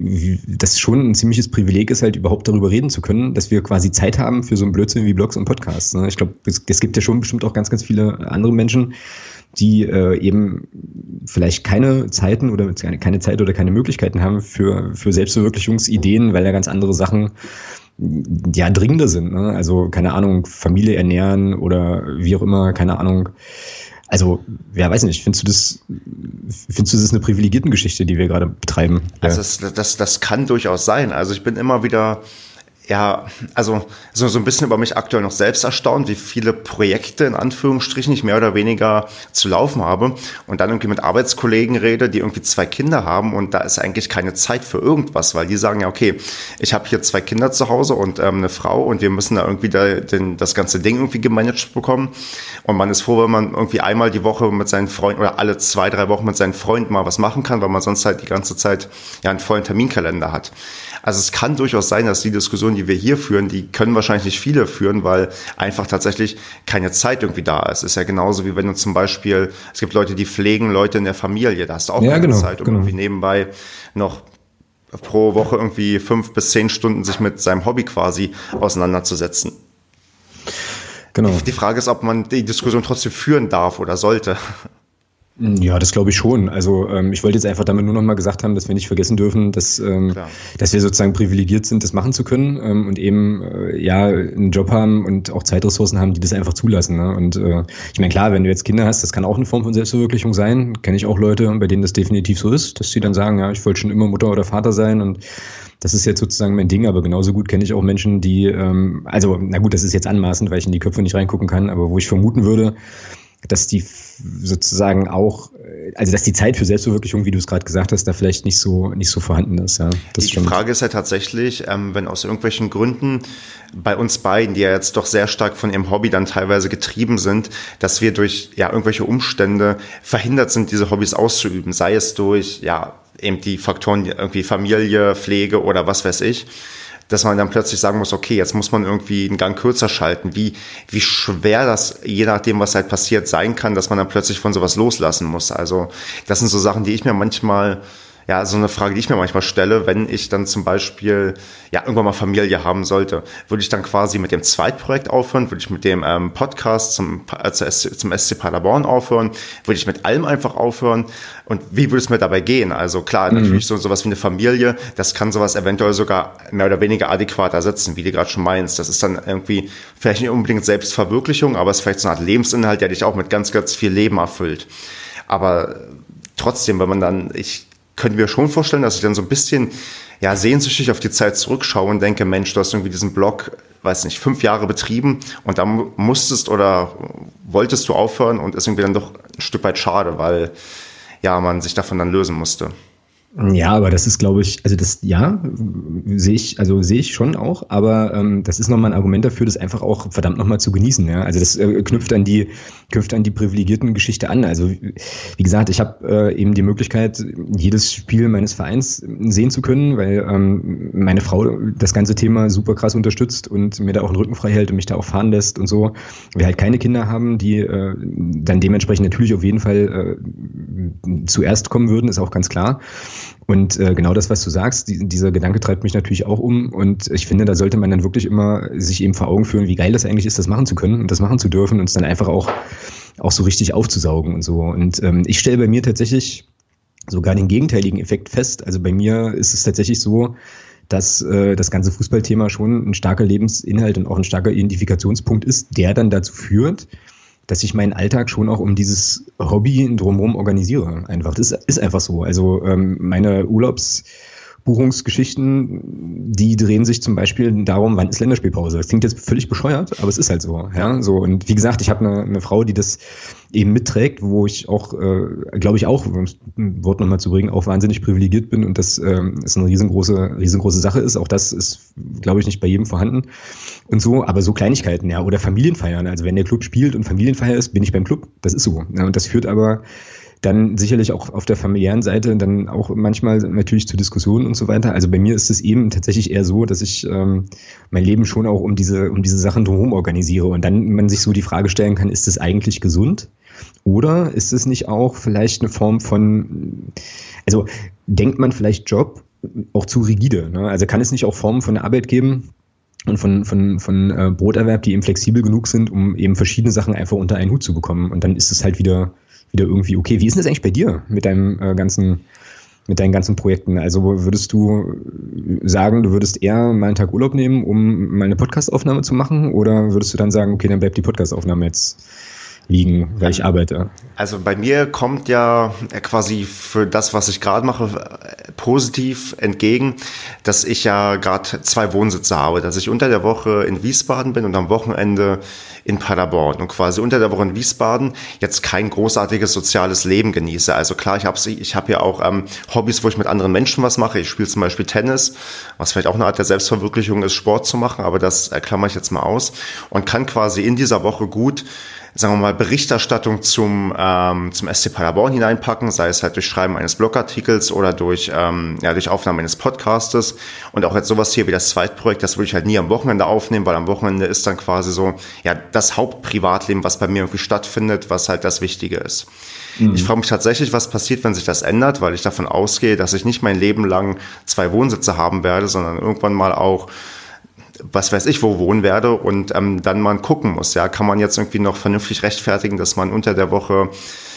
das schon ein ziemliches Privileg ist, halt überhaupt darüber reden zu können, dass wir quasi Zeit haben für so einen Blödsinn wie Blogs und Podcasts. Ne? Ich glaube, es gibt ja schon bestimmt auch ganz, ganz viele andere Menschen, die eben vielleicht keine Zeit oder keine Möglichkeiten haben für Selbstverwirklichungsideen, weil ja ganz andere Sachen dringender sind. Ne? Also, keine Ahnung, Familie ernähren oder wie auch immer, keine Ahnung. Also, weiß nicht, findest du das eine Privilegierten-Geschichte, die wir gerade betreiben? Also das kann durchaus sein. Also ich bin immer wieder also so ein bisschen über mich aktuell noch selbst erstaunt, wie viele Projekte in Anführungsstrichen ich mehr oder weniger zu laufen habe und dann irgendwie mit Arbeitskollegen rede, die irgendwie 2 Kinder haben und da ist eigentlich keine Zeit für irgendwas, weil die sagen ja, okay, ich habe hier 2 Kinder zu Hause und eine Frau und wir müssen da irgendwie das ganze Ding irgendwie gemanagt bekommen und man ist froh, wenn man irgendwie einmal die Woche mit seinen Freunden oder alle 2-3 Wochen mit seinen Freunden mal was machen kann, weil man sonst halt die ganze Zeit einen vollen Terminkalender hat. Also es kann durchaus sein, dass die Diskussion, die wir hier führen, die können wahrscheinlich nicht viele führen, weil einfach tatsächlich keine Zeit irgendwie da ist. Es ist ja genauso wie wenn du zum Beispiel, es gibt Leute, die pflegen Leute in der Familie, da hast du auch keine Zeit, um irgendwie nebenbei noch pro Woche irgendwie 5 bis 10 Stunden sich mit seinem Hobby quasi auseinanderzusetzen. Genau. Die Frage ist, ob man die Diskussion trotzdem führen darf oder sollte. Ja, das glaube ich schon. Also ich wollte jetzt einfach damit nur noch mal gesagt haben, dass wir nicht vergessen dürfen, dass wir sozusagen privilegiert sind, das machen zu können und eben einen Job haben und auch Zeitressourcen haben, die das einfach zulassen. Ne? Und ich meine, klar, wenn du jetzt Kinder hast, das kann auch eine Form von Selbstverwirklichung sein. Kenne ich auch Leute, bei denen das definitiv so ist, dass sie dann sagen, ja, ich wollte schon immer Mutter oder Vater sein und das ist jetzt sozusagen mein Ding, aber genauso gut kenne ich auch Menschen, die, das ist jetzt anmaßend, weil ich in die Köpfe nicht reingucken kann, aber wo ich vermuten würde, dass die sozusagen auch, also dass die Zeit für Selbstverwirklichung, wie du es gerade gesagt hast, da vielleicht nicht so vorhanden ist. Ja, die Frage ist ja tatsächlich, wenn aus irgendwelchen Gründen bei uns beiden, die ja jetzt doch sehr stark von ihrem Hobby dann teilweise getrieben sind, dass wir durch irgendwelche Umstände verhindert sind, diese Hobbys auszuüben, sei es durch eben die Faktoren irgendwie Familie, Pflege oder was weiß ich, dass man dann plötzlich sagen muss, okay, jetzt muss man irgendwie einen Gang kürzer schalten, wie schwer das, je nachdem, was halt passiert, sein kann, dass man dann plötzlich von sowas loslassen muss. Also das sind so Sachen, die ich mir manchmal, so eine Frage, die ich mir manchmal stelle, wenn ich dann zum Beispiel irgendwann mal Familie haben sollte. Würde ich dann quasi mit dem Zweitprojekt aufhören? Würde ich mit dem Podcast zum SC Paderborn aufhören? Würde ich mit allem einfach aufhören? Und wie würde es mir dabei gehen? Also klar, natürlich sowas wie eine Familie, das kann sowas eventuell sogar mehr oder weniger adäquat ersetzen, wie du gerade schon meinst. Das ist dann irgendwie vielleicht nicht unbedingt Selbstverwirklichung, aber es ist vielleicht so eine Art Lebensinhalt, der dich auch mit ganz, ganz viel Leben erfüllt. Aber trotzdem, wenn man dann, können wir schon vorstellen, dass ich dann so ein bisschen sehnsüchtig auf die Zeit zurückschaue und denke, Mensch, du hast irgendwie diesen Blog, 5 Jahre betrieben und dann musstest oder wolltest du aufhören und ist irgendwie dann doch ein Stück weit schade, weil man sich davon dann lösen musste. Ja, aber das ist, glaube ich, sehe ich schon auch, aber das ist nochmal ein Argument dafür, das einfach auch verdammt nochmal zu genießen, ja. Also das knüpft an die privilegierten Geschichte an. Also wie gesagt, ich habe eben die Möglichkeit, jedes Spiel meines Vereins sehen zu können, weil meine Frau das ganze Thema super krass unterstützt und mir da auch den Rücken frei hält und mich da auch fahren lässt und so. Wir halt keine Kinder haben, die dann dementsprechend natürlich auf jeden Fall zuerst kommen würden, ist auch ganz klar. Und genau das, was du sagst, dieser Gedanke treibt mich natürlich auch um. Und ich finde, da sollte man dann wirklich immer sich eben vor Augen führen, wie geil das eigentlich ist, das machen zu können und das machen zu dürfen und es dann einfach auch so richtig aufzusaugen und so. Und ich stelle bei mir tatsächlich sogar den gegenteiligen Effekt fest. Also bei mir ist es tatsächlich so, dass das ganze Fußballthema schon ein starker Lebensinhalt und auch ein starker Identifikationspunkt ist, der dann dazu führt, dass ich meinen Alltag schon auch um dieses Hobby drumherum organisiere. Einfach. Das ist einfach so. Also meine Urlaubsbuchungsgeschichten, die drehen sich zum Beispiel darum, wann ist Länderspielpause. Das klingt jetzt völlig bescheuert, aber es ist halt so. Ja? So, und wie gesagt, ich habe eine Frau, die das eben mitträgt, wo ich auch, glaube ich auch, um ein Wort nochmal zu bringen, auch wahnsinnig privilegiert bin und das ist eine riesengroße Sache ist. Auch das ist, glaube ich, nicht bei jedem vorhanden und so, aber so Kleinigkeiten, ja, oder Familienfeiern. Also wenn der Club spielt und Familienfeier ist, bin ich beim Club. Das ist so. Ja, und das führt aber dann sicherlich auch auf der familiären Seite dann auch manchmal natürlich zu Diskussionen und so weiter. Also bei mir ist es eben tatsächlich eher so, dass ich mein Leben schon auch um diese Sachen drumherum organisiere und dann man sich so die Frage stellen kann, ist das eigentlich gesund? Oder ist es nicht auch vielleicht eine Form von, also denkt man vielleicht Job auch zu rigide? Ne? Also kann es nicht auch Formen von der Arbeit geben und von Broterwerb, die eben flexibel genug sind, um eben verschiedene Sachen einfach unter einen Hut zu bekommen? Und dann ist es halt wieder irgendwie okay. Wie ist denn das eigentlich bei dir mit deinem mit deinen ganzen Projekten? Also würdest du sagen, du würdest eher mal einen Tag Urlaub nehmen, um mal eine Podcastaufnahme zu machen? Oder würdest du dann sagen, okay, dann bleibt die Podcastaufnahme jetzt liegen, weil ich arbeite? Also bei mir kommt ja quasi für das, was ich gerade mache, positiv entgegen, dass ich ja gerade 2 Wohnsitze habe, dass ich unter der Woche in Wiesbaden bin und am Wochenende in Paderborn und quasi unter der Woche in Wiesbaden jetzt kein großartiges soziales Leben genieße. Also klar, ich habe ja auch Hobbys, wo ich mit anderen Menschen was mache. Ich spiele zum Beispiel Tennis, was vielleicht auch eine Art der Selbstverwirklichung ist, Sport zu machen, aber das klammere ich jetzt mal aus und kann quasi in dieser Woche gut, sagen wir mal, Berichterstattung zum SC Paderborn hineinpacken, sei es halt durch Schreiben eines Blogartikels oder durch Aufnahme eines Podcastes. Und auch jetzt sowas hier wie das Zweitprojekt, das würde ich halt nie am Wochenende aufnehmen, weil am Wochenende ist dann quasi so, ja, das Hauptprivatleben, was bei mir irgendwie stattfindet, was halt das Wichtige ist. Mhm. Ich frage mich tatsächlich, was passiert, wenn sich das ändert, weil ich davon ausgehe, dass ich nicht mein Leben lang 2 Wohnsitze haben werde, sondern irgendwann mal auch was weiß ich, wo wohnen werde und dann mal gucken muss, ja, kann man jetzt irgendwie noch vernünftig rechtfertigen, dass man unter der Woche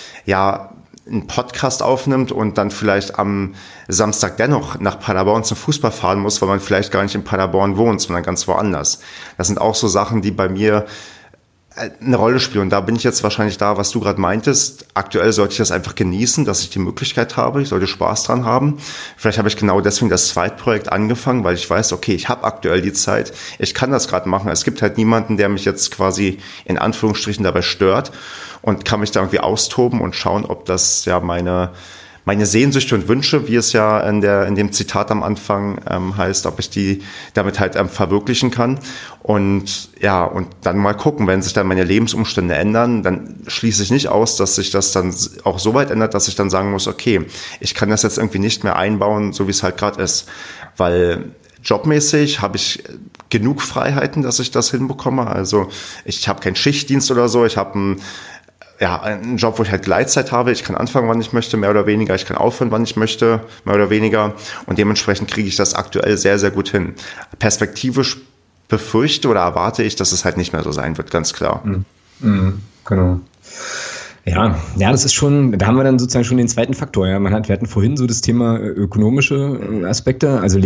ja einen Podcast aufnimmt und dann vielleicht am Samstag dennoch nach Paderborn zum Fußball fahren muss, weil man vielleicht gar nicht in Paderborn wohnt, sondern ganz woanders. Das sind auch so Sachen, die bei mir eine Rolle spielen. Und da bin ich jetzt wahrscheinlich da, was du gerade meintest. Aktuell sollte ich das einfach genießen, dass ich die Möglichkeit habe. Ich sollte Spaß dran haben. Vielleicht habe ich genau deswegen das Zweitprojekt angefangen, weil ich weiß, okay, ich habe aktuell die Zeit. Ich kann das gerade machen. Es gibt halt niemanden, der mich jetzt quasi in Anführungsstrichen dabei stört und kann mich da irgendwie austoben und schauen, ob das ja meine Sehnsüchte und Wünsche, wie es ja in dem Zitat am Anfang heißt, ob ich die damit halt verwirklichen kann. Und ja, und dann mal gucken, wenn sich dann meine Lebensumstände ändern, dann schließe ich nicht aus, dass sich das dann auch so weit ändert, dass ich dann sagen muss, okay, ich kann das jetzt irgendwie nicht mehr einbauen, so wie es halt gerade ist. Weil jobmäßig habe ich genug Freiheiten, dass ich das hinbekomme. Also ich habe keinen Schichtdienst oder so, ich habe einen Job, wo ich halt Gleitzeit habe. Ich kann anfangen, wann ich möchte, mehr oder weniger. Ich kann aufhören, wann ich möchte, mehr oder weniger. Und dementsprechend kriege ich das aktuell sehr, sehr gut hin. Perspektivisch befürchte oder erwarte ich, dass es halt nicht mehr so sein wird, ganz klar. Genau. Ja, das ist schon, da haben wir dann sozusagen schon den zweiten Faktor. Ja, wir hatten vorhin so das Thema ökonomische Aspekte, also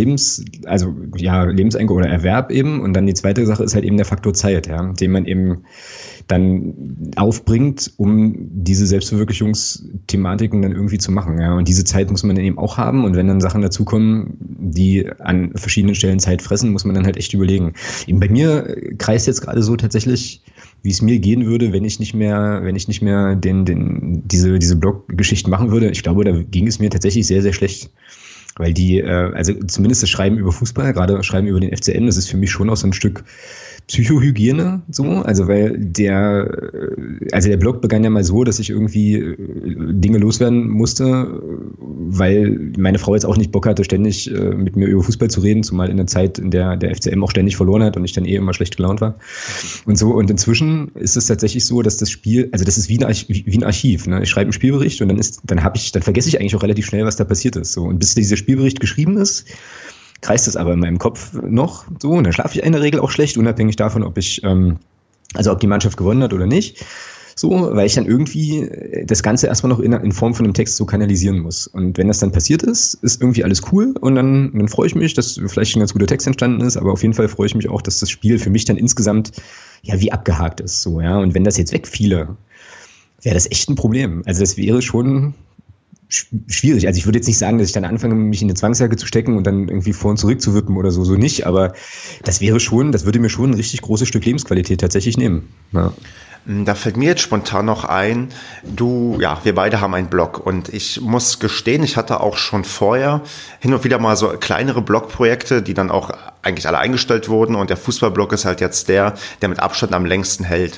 Lebenseinkommen oder Erwerb eben. Und dann die zweite Sache ist halt eben der Faktor Zeit, ja, den man eben dann aufbringt, um diese Selbstverwirklichungsthematiken dann irgendwie zu machen. Ja. Und diese Zeit muss man dann eben auch haben. Und wenn dann Sachen dazukommen, die an verschiedenen Stellen Zeit fressen, muss man dann halt echt überlegen. Eben bei mir kreist jetzt gerade so tatsächlich, wie es mir gehen würde, wenn ich nicht mehr diese Blog-Geschichten machen würde. Ich glaube, da ging es mir tatsächlich sehr, sehr schlecht. Weil also zumindest das Schreiben über Fußball, gerade Schreiben über den FCN, das ist für mich schon auch so ein Stück Psychohygiene, so. Also weil der Blog begann ja mal so, dass ich irgendwie Dinge loswerden musste, weil meine Frau jetzt auch nicht Bock hatte, ständig mit mir über Fußball zu reden, zumal in der Zeit, in der der FCM auch ständig verloren hat und ich dann immer schlecht gelaunt war. Und so. Und inzwischen ist es tatsächlich so, dass das Spiel, also das ist wie ein Archiv, ne? Ich schreibe einen Spielbericht und dann vergesse ich eigentlich auch relativ schnell, was da passiert ist, so. Und bis dieser Spielbericht geschrieben ist, kreist es aber in meinem Kopf noch so, und dann schlafe ich in der Regel auch schlecht, unabhängig davon, ob die Mannschaft gewonnen hat oder nicht, so, weil ich dann irgendwie das Ganze erstmal noch in Form von einem Text so kanalisieren muss. Und wenn das dann passiert ist irgendwie alles cool, und dann freue ich mich, dass vielleicht ein ganz guter Text entstanden ist, aber auf jeden Fall freue ich mich auch, dass das Spiel für mich dann insgesamt ja wie abgehakt ist, so, ja. Und wenn das jetzt wegfiele, wäre das echt ein Problem. Also das wäre schon schwierig. Also ich würde jetzt nicht sagen, dass ich dann anfange, mich in eine Zwangsjacke zu stecken und dann irgendwie vor und zurück zu wippen oder so nicht, aber das würde mir schon ein richtig großes Stück Lebensqualität tatsächlich nehmen. Ja. Da fällt mir jetzt spontan noch ein, wir beide haben einen Blog, und ich muss gestehen, ich hatte auch schon vorher hin und wieder mal so kleinere Blogprojekte, die dann auch eigentlich alle eingestellt wurden, und der Fußballblog ist halt jetzt der mit Abstand am längsten hält.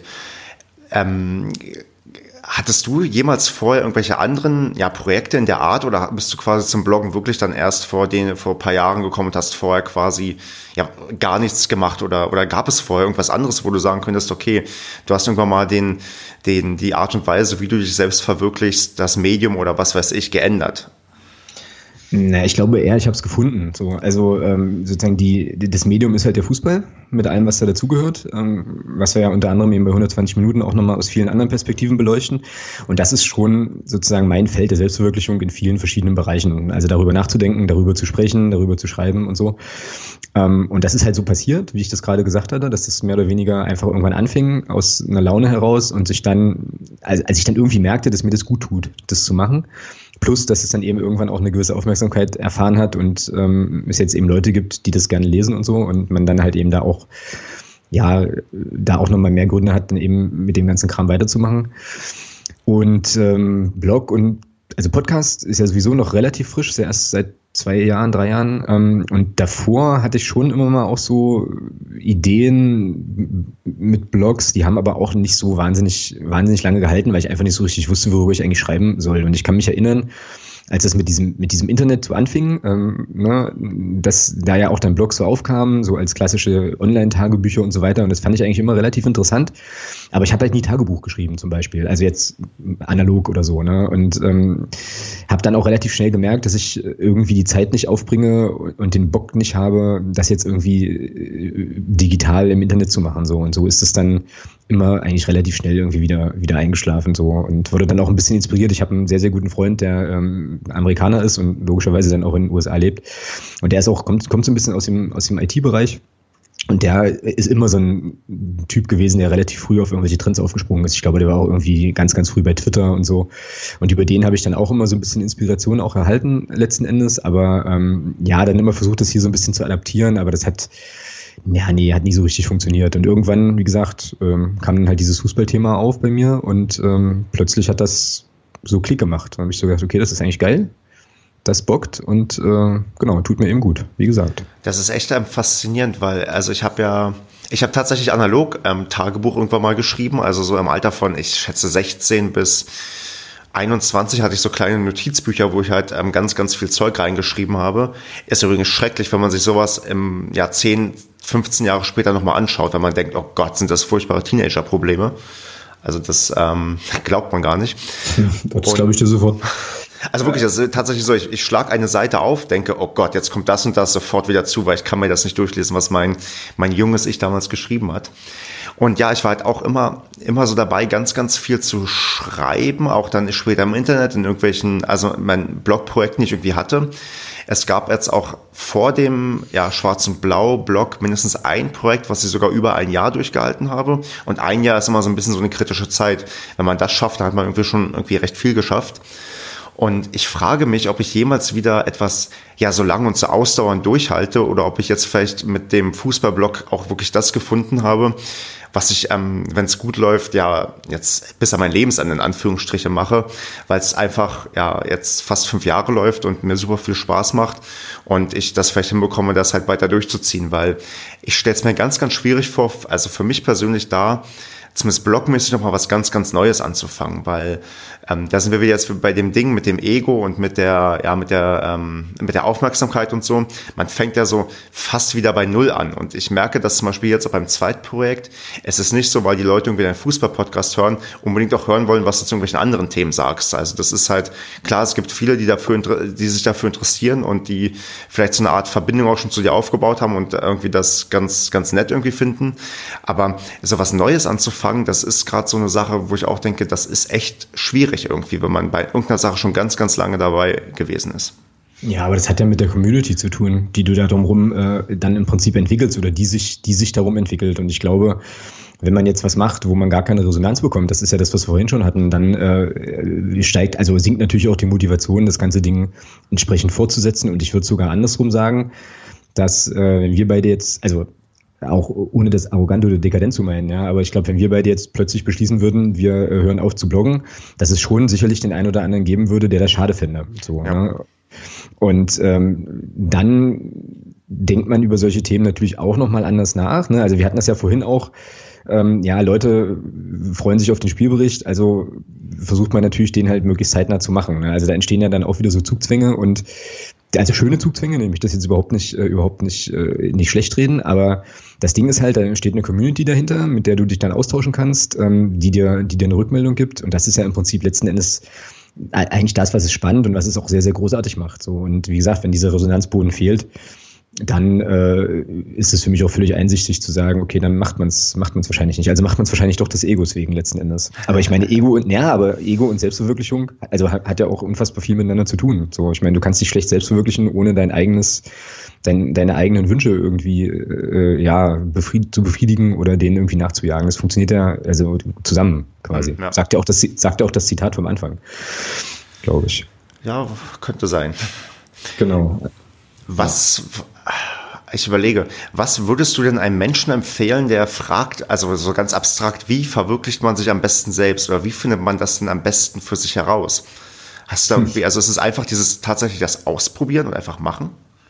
Hattest du jemals vorher irgendwelche anderen Projekte in der Art, oder bist du quasi zum Bloggen wirklich dann erst vor ein paar Jahren gekommen und hast vorher quasi gar nichts gemacht, oder gab es vorher irgendwas anderes, wo du sagen könntest, okay, du hast irgendwann mal die Art und Weise, wie du dich selbst verwirklichst, das Medium oder was weiß ich, geändert? Na, ich glaube eher, ich habe es gefunden. So, also sozusagen das Medium ist halt der Fußball mit allem, was da dazugehört, was wir ja unter anderem eben bei 120 Minuten auch nochmal aus vielen anderen Perspektiven beleuchten. Und das ist schon sozusagen mein Feld der Selbstverwirklichung in vielen verschiedenen Bereichen. Also darüber nachzudenken, darüber zu sprechen, darüber zu schreiben und so. Und das ist halt so passiert, wie ich das gerade gesagt hatte, dass das mehr oder weniger einfach irgendwann anfing aus einer Laune heraus und sich dann, als ich dann irgendwie merkte, dass mir das gut tut, das zu machen. Plus, dass es dann eben irgendwann auch eine gewisse Aufmerksamkeit erfahren hat und es jetzt eben Leute gibt, die das gerne lesen und so, und man dann halt eben da auch nochmal mehr Gründe hat, dann eben mit dem ganzen Kram weiterzumachen. Und Blog also Podcast ist ja sowieso noch relativ frisch, ist ja erst seit 2 Jahren, 3 Jahren. Und davor hatte ich schon immer mal auch so Ideen mit Blogs, die haben aber auch nicht so wahnsinnig lange gehalten, weil ich einfach nicht so richtig wusste, worüber ich eigentlich schreiben soll. Und ich kann mich erinnern, als das mit diesem Internet so anfing, dass da ja auch dann Blogs so aufkamen, so als klassische Online-Tagebücher und so weiter. Und das fand ich eigentlich immer relativ interessant. Aber ich habe halt nie Tagebuch geschrieben zum Beispiel, also jetzt analog oder so. Ne? Und habe dann auch relativ schnell gemerkt, dass ich irgendwie die Zeit nicht aufbringe und den Bock nicht habe, das jetzt irgendwie digital im Internet zu machen. So. Und so ist es dann immer eigentlich relativ schnell irgendwie wieder eingeschlafen so, und wurde dann auch ein bisschen inspiriert. Ich habe einen sehr, sehr guten Freund, der Amerikaner ist und logischerweise dann auch in den USA lebt. Und der ist auch, kommt so ein bisschen aus dem IT-Bereich. Und der ist immer so ein Typ gewesen, der relativ früh auf irgendwelche Trends aufgesprungen ist. Ich glaube, der war auch irgendwie ganz, ganz früh bei Twitter und so. Und über den habe ich dann auch immer so ein bisschen Inspiration auch erhalten, letzten Endes. Aber dann immer versucht, das hier so ein bisschen zu adaptieren. Aber das hat nie so richtig funktioniert. Und irgendwann, wie gesagt, kam dann halt dieses Fußballthema auf bei mir, und plötzlich hat das so Klick gemacht. Da habe ich so gedacht, okay, das ist eigentlich geil. Das bockt und tut mir eben gut, wie gesagt. Das ist echt faszinierend, weil also ich habe tatsächlich analog Tagebuch irgendwann mal geschrieben, also so im Alter von, ich schätze 16 bis 21 hatte ich so kleine Notizbücher, wo ich halt ganz, ganz viel Zeug reingeschrieben habe. Ist übrigens schrecklich, wenn man sich sowas im 10, 15 Jahre später nochmal anschaut, wenn man denkt, oh Gott, sind das furchtbare Teenager-Probleme. Also das glaubt man gar nicht. Das glaube ich dir sofort. Also wirklich, das ist tatsächlich so, ich schlage eine Seite auf, denke, oh Gott, jetzt kommt das und das sofort wieder zu, weil ich kann mir das nicht durchlesen, was mein junges Ich damals geschrieben hat. Und ja, ich war halt auch immer so dabei, ganz, ganz viel zu schreiben, auch dann später im Internet, in irgendwelchen, also mein Blogprojekt, den ich irgendwie hatte. Es gab jetzt auch vor dem Schwarz und Blau Blog mindestens ein Projekt, was ich sogar über ein Jahr durchgehalten habe. Und ein Jahr ist immer so ein bisschen so eine kritische Zeit. Wenn man das schafft, dann hat man irgendwie schon recht viel geschafft. Und ich frage mich, ob ich jemals wieder etwas so lang und so ausdauernd durchhalte oder ob ich jetzt vielleicht mit dem Fußballblog auch wirklich das gefunden habe, was ich, wenn es gut läuft, jetzt bis an mein Lebensende in Anführungsstriche mache, weil es einfach jetzt fast 5 Jahre läuft und mir super viel Spaß macht und ich das vielleicht hinbekomme, das halt weiter durchzuziehen, weil ich stelle es mir ganz, ganz schwierig vor, also für mich persönlich zumindest blogmäßig nochmal was ganz, ganz Neues anzufangen, weil da sind wir wieder jetzt bei dem Ding mit dem Ego und mit der Aufmerksamkeit und so. Man fängt ja so fast wieder bei Null an und ich merke, dass zum Beispiel jetzt auch beim Zweitprojekt, es ist nicht so, weil die Leute irgendwie deinen Fußball-Podcast hören, unbedingt auch hören wollen, was du zu irgendwelchen anderen Themen sagst. Also das ist halt, klar, es gibt viele, die sich dafür interessieren und die vielleicht so eine Art Verbindung auch schon zu dir aufgebaut haben und irgendwie das ganz, ganz nett irgendwie finden. Aber so was Neues anzufangen, das ist gerade so eine Sache, wo ich auch denke, das ist echt schwierig irgendwie, wenn man bei irgendeiner Sache schon ganz, ganz lange dabei gewesen ist. Ja, aber das hat ja mit der Community zu tun, die du da drumherum dann im Prinzip entwickelst oder die sich darum entwickelt. Und ich glaube, wenn man jetzt was macht, wo man gar keine Resonanz bekommt, das ist ja das, was wir vorhin schon hatten, dann sinkt natürlich auch die Motivation, das ganze Ding entsprechend fortzusetzen. Und ich würde sogar andersrum sagen, dass wenn wir beide jetzt, also auch ohne das arrogant oder dekadent zu meinen, aber ich glaube, wenn wir beide jetzt plötzlich beschließen würden, wir hören auf zu bloggen, dass es schon sicherlich den einen oder anderen geben würde, der das schade fände. So, ja. Ne? Und dann denkt man über solche Themen natürlich auch nochmal anders nach. Ne? Also wir hatten das ja vorhin auch, Leute freuen sich auf den Spielbericht, also versucht man natürlich, den halt möglichst zeitnah zu machen. Ne? Also da entstehen ja dann auch wieder so Zugzwänge und also schöne Zugzwänge, nämlich das jetzt überhaupt nicht schlecht reden, aber das Ding ist halt, da entsteht eine Community dahinter, mit der du dich dann austauschen kannst, die dir eine Rückmeldung gibt und das ist ja im Prinzip letzten Endes eigentlich das, was es spannend und was es auch sehr, sehr großartig macht. So. Und wie gesagt, wenn dieser Resonanzboden fehlt, dann ist es für mich auch völlig einsichtig zu sagen, okay, dann macht man's wahrscheinlich nicht. Also macht man es wahrscheinlich doch des Egos wegen letzten Endes. Aber ich meine, Ego und Selbstverwirklichung, also hat ja auch unfassbar viel miteinander zu tun. So, ich meine, du kannst dich schlecht selbstverwirklichen, ohne deine eigenen Wünsche irgendwie zu befriedigen oder denen irgendwie nachzujagen. Das funktioniert ja also zusammen quasi. Ja. Sagt ja auch das Zitat vom Anfang, glaube ich. Ja, könnte sein. Genau. Ich überlege, was würdest du denn einem Menschen empfehlen, der fragt, also so ganz abstrakt, wie verwirklicht man sich am besten selbst oder wie findet man das denn am besten für sich heraus? Hast du da irgendwie, also es ist einfach tatsächlich das Ausprobieren und einfach machen?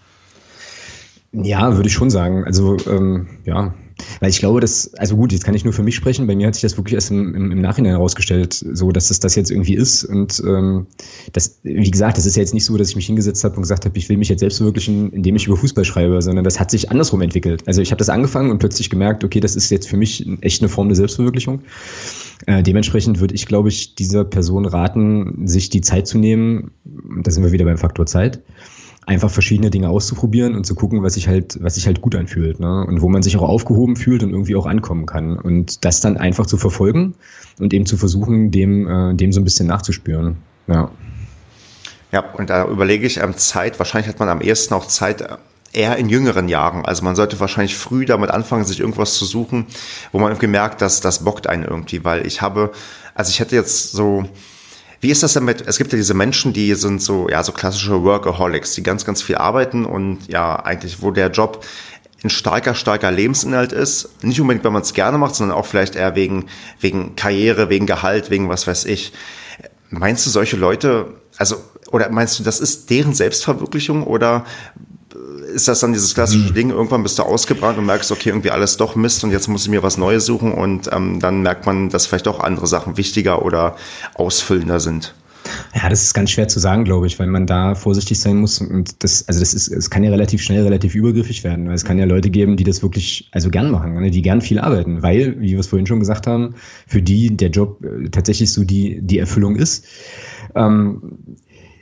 Ja, würde ich schon sagen. Also, weil ich glaube, also gut, jetzt kann ich nur für mich sprechen. Bei mir hat sich das wirklich erst im Nachhinein herausgestellt, so dass es das jetzt irgendwie ist. Und das, wie gesagt, das ist ja jetzt nicht so, dass ich mich hingesetzt habe und gesagt habe, ich will mich jetzt selbst verwirklichen, indem ich über Fußball schreibe, sondern das hat sich andersrum entwickelt. Also ich habe das angefangen und plötzlich gemerkt, okay, das ist jetzt für mich echt eine Form der Selbstverwirklichung. Dementsprechend würde ich, glaube ich, dieser Person raten, sich die Zeit zu nehmen. Da sind wir wieder beim Faktor Zeit. Einfach verschiedene Dinge auszuprobieren und zu gucken, was sich halt gut anfühlt, ne? Und wo man sich auch aufgehoben fühlt und irgendwie auch ankommen kann. Und das dann einfach zu verfolgen und eben zu versuchen, dem so ein bisschen nachzuspüren. Ja. Ja, und da überlege ich Zeit, wahrscheinlich hat man am ehesten auch Zeit eher in jüngeren Jahren. Also man sollte wahrscheinlich früh damit anfangen, sich irgendwas zu suchen, wo man irgendwie merkt, dass das bockt einen irgendwie, weil ich hätte jetzt so. Wie ist das denn es gibt ja diese Menschen, die sind so klassische Workaholics, die ganz, ganz viel arbeiten und eigentlich, wo der Job ein starker Lebensinhalt ist. Nicht unbedingt, weil man es gerne macht, sondern auch vielleicht eher wegen Karriere, wegen Gehalt, wegen was weiß ich. Meinst du solche Leute, oder meinst du, das ist deren Selbstverwirklichung oder ist das dann dieses klassische Ding, irgendwann bist du ausgebrannt und merkst, okay, irgendwie alles doch Mist und jetzt muss ich mir was Neues suchen und dann merkt man, dass vielleicht auch andere Sachen wichtiger oder ausfüllender sind? Ja, das ist ganz schwer zu sagen, glaube ich, weil man da vorsichtig sein muss und es kann ja relativ schnell relativ übergriffig werden, weil es kann ja Leute geben, die das wirklich gern machen, die gern viel arbeiten, weil, wie wir es vorhin schon gesagt haben, für die der Job tatsächlich so die Erfüllung ist.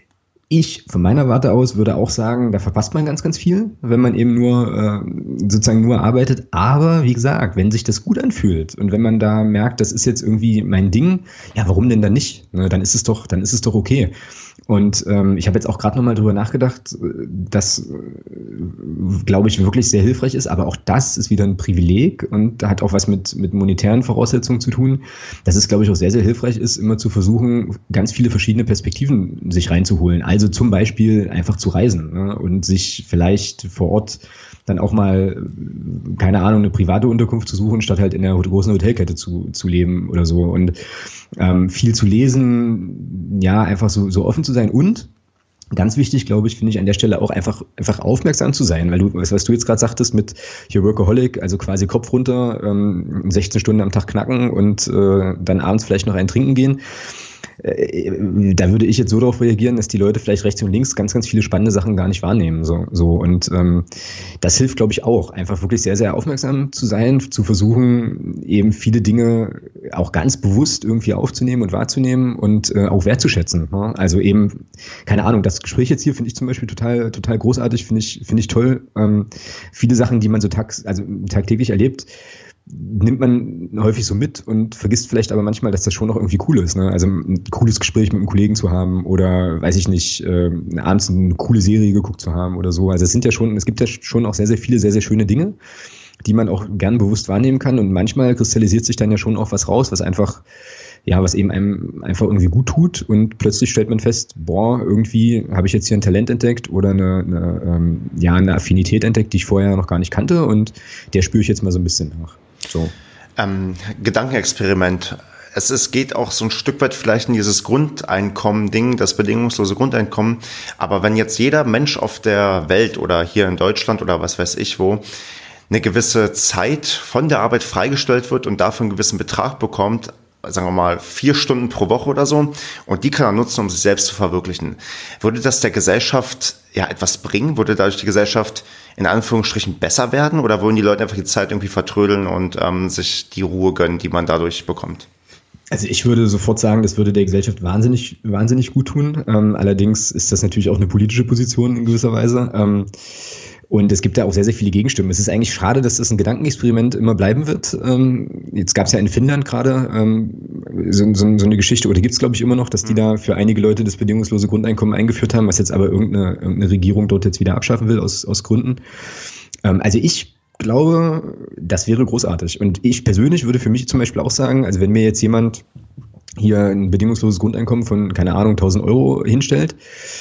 Ich von meiner Warte aus würde auch sagen, da verpasst man ganz, ganz viel, wenn man eben nur sozusagen nur arbeitet. Aber wie gesagt, wenn sich das gut anfühlt und wenn man da merkt, das ist jetzt irgendwie mein Ding, ja, warum denn dann nicht? Ne, dann ist es doch okay. Und ich habe jetzt auch gerade nochmal drüber nachgedacht, dass, glaube ich, wirklich sehr hilfreich ist. Aber auch das ist wieder ein Privileg und hat auch was mit monetären Voraussetzungen zu tun, dass es, glaube ich, auch sehr, sehr hilfreich ist, immer zu versuchen, ganz viele verschiedene Perspektiven sich reinzuholen. Also zum Beispiel einfach zu reisen, ne? Und sich vielleicht vor Ort dann auch mal, keine Ahnung, eine private Unterkunft zu suchen, statt halt in der großen Hotelkette zu leben oder so. Und viel zu lesen, ja, einfach so offen zu sein und ganz wichtig, glaube ich, finde ich an der Stelle auch einfach aufmerksam zu sein, weil was du jetzt gerade sagtest mit hier Workaholic, also quasi Kopf runter, 16 Stunden am Tag knacken und dann abends vielleicht noch einen trinken gehen. Da würde ich jetzt so darauf reagieren, dass die Leute vielleicht rechts und links ganz, ganz viele spannende Sachen gar nicht wahrnehmen. Und das hilft, glaube ich, auch, einfach wirklich sehr, sehr aufmerksam zu sein, zu versuchen, eben viele Dinge auch ganz bewusst irgendwie aufzunehmen und wahrzunehmen und auch wertzuschätzen. Ne? Also eben, keine Ahnung, das Gespräch jetzt hier finde ich zum Beispiel total großartig, finde ich toll. Viele Sachen, die man so tagtäglich erlebt, nimmt man häufig so mit und vergisst vielleicht aber manchmal, dass das schon auch irgendwie cool ist. Ne? Also ein cooles Gespräch mit einem Kollegen zu haben oder, weiß ich nicht, abends eine coole Serie geguckt zu haben oder so. Also es gibt ja schon auch sehr, sehr viele, sehr, sehr schöne Dinge, die man auch gern bewusst wahrnehmen kann. Und manchmal kristallisiert sich dann ja schon auch was raus, was eben einem einfach irgendwie gut tut. Und plötzlich stellt man fest, boah, irgendwie habe ich jetzt hier ein Talent entdeckt oder eine Affinität entdeckt, die ich vorher noch gar nicht kannte. Und der spüre ich jetzt mal so ein bisschen nach. So. Gedankenexperiment. Es geht auch so ein Stück weit vielleicht in dieses Grundeinkommen-Ding, das bedingungslose Grundeinkommen. Aber wenn jetzt jeder Mensch auf der Welt oder hier in Deutschland oder was weiß ich wo eine gewisse Zeit von der Arbeit freigestellt wird und dafür einen gewissen Betrag bekommt, sagen wir mal 4 Stunden pro Woche oder so, und die kann er nutzen, um sich selbst zu verwirklichen. Würde das der Gesellschaft ja etwas bringen? Würde dadurch die Gesellschaft in Anführungsstrichen besser werden? Oder würden die Leute einfach die Zeit irgendwie vertrödeln und sich die Ruhe gönnen, die man dadurch bekommt? Also ich würde sofort sagen, das würde der Gesellschaft wahnsinnig, wahnsinnig gut tun. Allerdings ist das natürlich auch eine politische Position in gewisser Weise. Und es gibt da auch sehr, sehr viele Gegenstimmen. Es ist eigentlich schade, dass das ein Gedankenexperiment immer bleiben wird. Jetzt gab es ja in Finnland gerade so eine Geschichte, oder gibt es, glaube ich, immer noch, dass die da für einige Leute das bedingungslose Grundeinkommen eingeführt haben, was jetzt aber irgendeine Regierung dort jetzt wieder abschaffen will aus Gründen. Also ich glaube, das wäre großartig. Und ich persönlich würde für mich zum Beispiel auch sagen, also wenn mir jetzt jemand hier ein bedingungsloses Grundeinkommen von, keine Ahnung, 1.000 Euro hinstellt,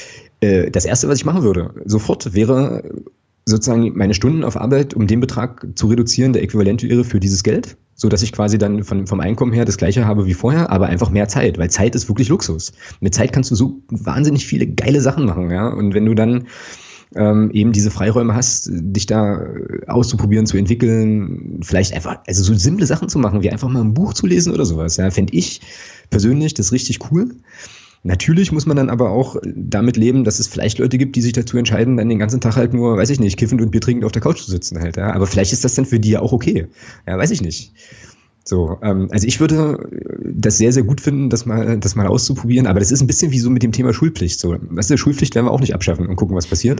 das Erste, was ich machen würde, sofort, wäre sozusagen meine Stunden auf Arbeit, um den Betrag zu reduzieren, der äquivalent wäre für dieses Geld, so dass ich quasi dann vom Einkommen her das Gleiche habe wie vorher, aber einfach mehr Zeit, weil Zeit ist wirklich Luxus. Mit Zeit kannst du so wahnsinnig viele geile Sachen machen, ja. Und wenn du dann eben diese Freiräume hast, dich da auszuprobieren, zu entwickeln, vielleicht einfach, also so simple Sachen zu machen, wie einfach mal ein Buch zu lesen oder sowas, ja, fände ich persönlich das richtig cool. Natürlich muss man dann aber auch damit leben, dass es vielleicht Leute gibt, die sich dazu entscheiden, dann den ganzen Tag halt nur, weiß ich nicht, kiffend und Bier trinkend auf der Couch zu sitzen halt, ja. Aber vielleicht ist das dann für die ja auch okay. Ja, weiß ich nicht. So, also ich würde das sehr, sehr gut finden, das mal auszuprobieren, aber das ist ein bisschen wie so mit dem Thema Schulpflicht. So, weißt du, Schulpflicht werden wir auch nicht abschaffen und gucken, was passiert.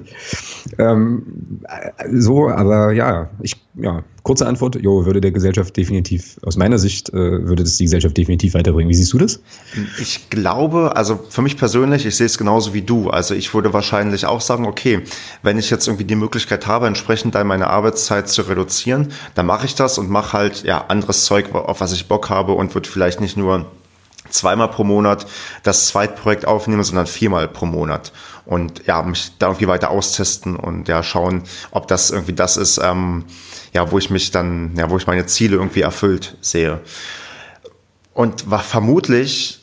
Aber ja, kurze Antwort, würde der Gesellschaft definitiv, aus meiner Sicht, würde das die Gesellschaft definitiv weiterbringen. Wie siehst du das? Ich glaube, also für mich persönlich, ich sehe es genauso wie du. Also ich würde wahrscheinlich auch sagen, okay, wenn ich jetzt irgendwie die Möglichkeit habe, entsprechend dann meine Arbeitszeit zu reduzieren, dann mache ich das und mache halt anderes Zeug, auf was ich Bock habe, und würde vielleicht nicht nur 2-mal pro Monat das Zweitprojekt aufnehmen, sondern 4-mal pro Monat. Und mich da irgendwie weiter austesten und schauen, ob das irgendwie das ist, wo ich meine Ziele irgendwie erfüllt sehe. Und vermutlich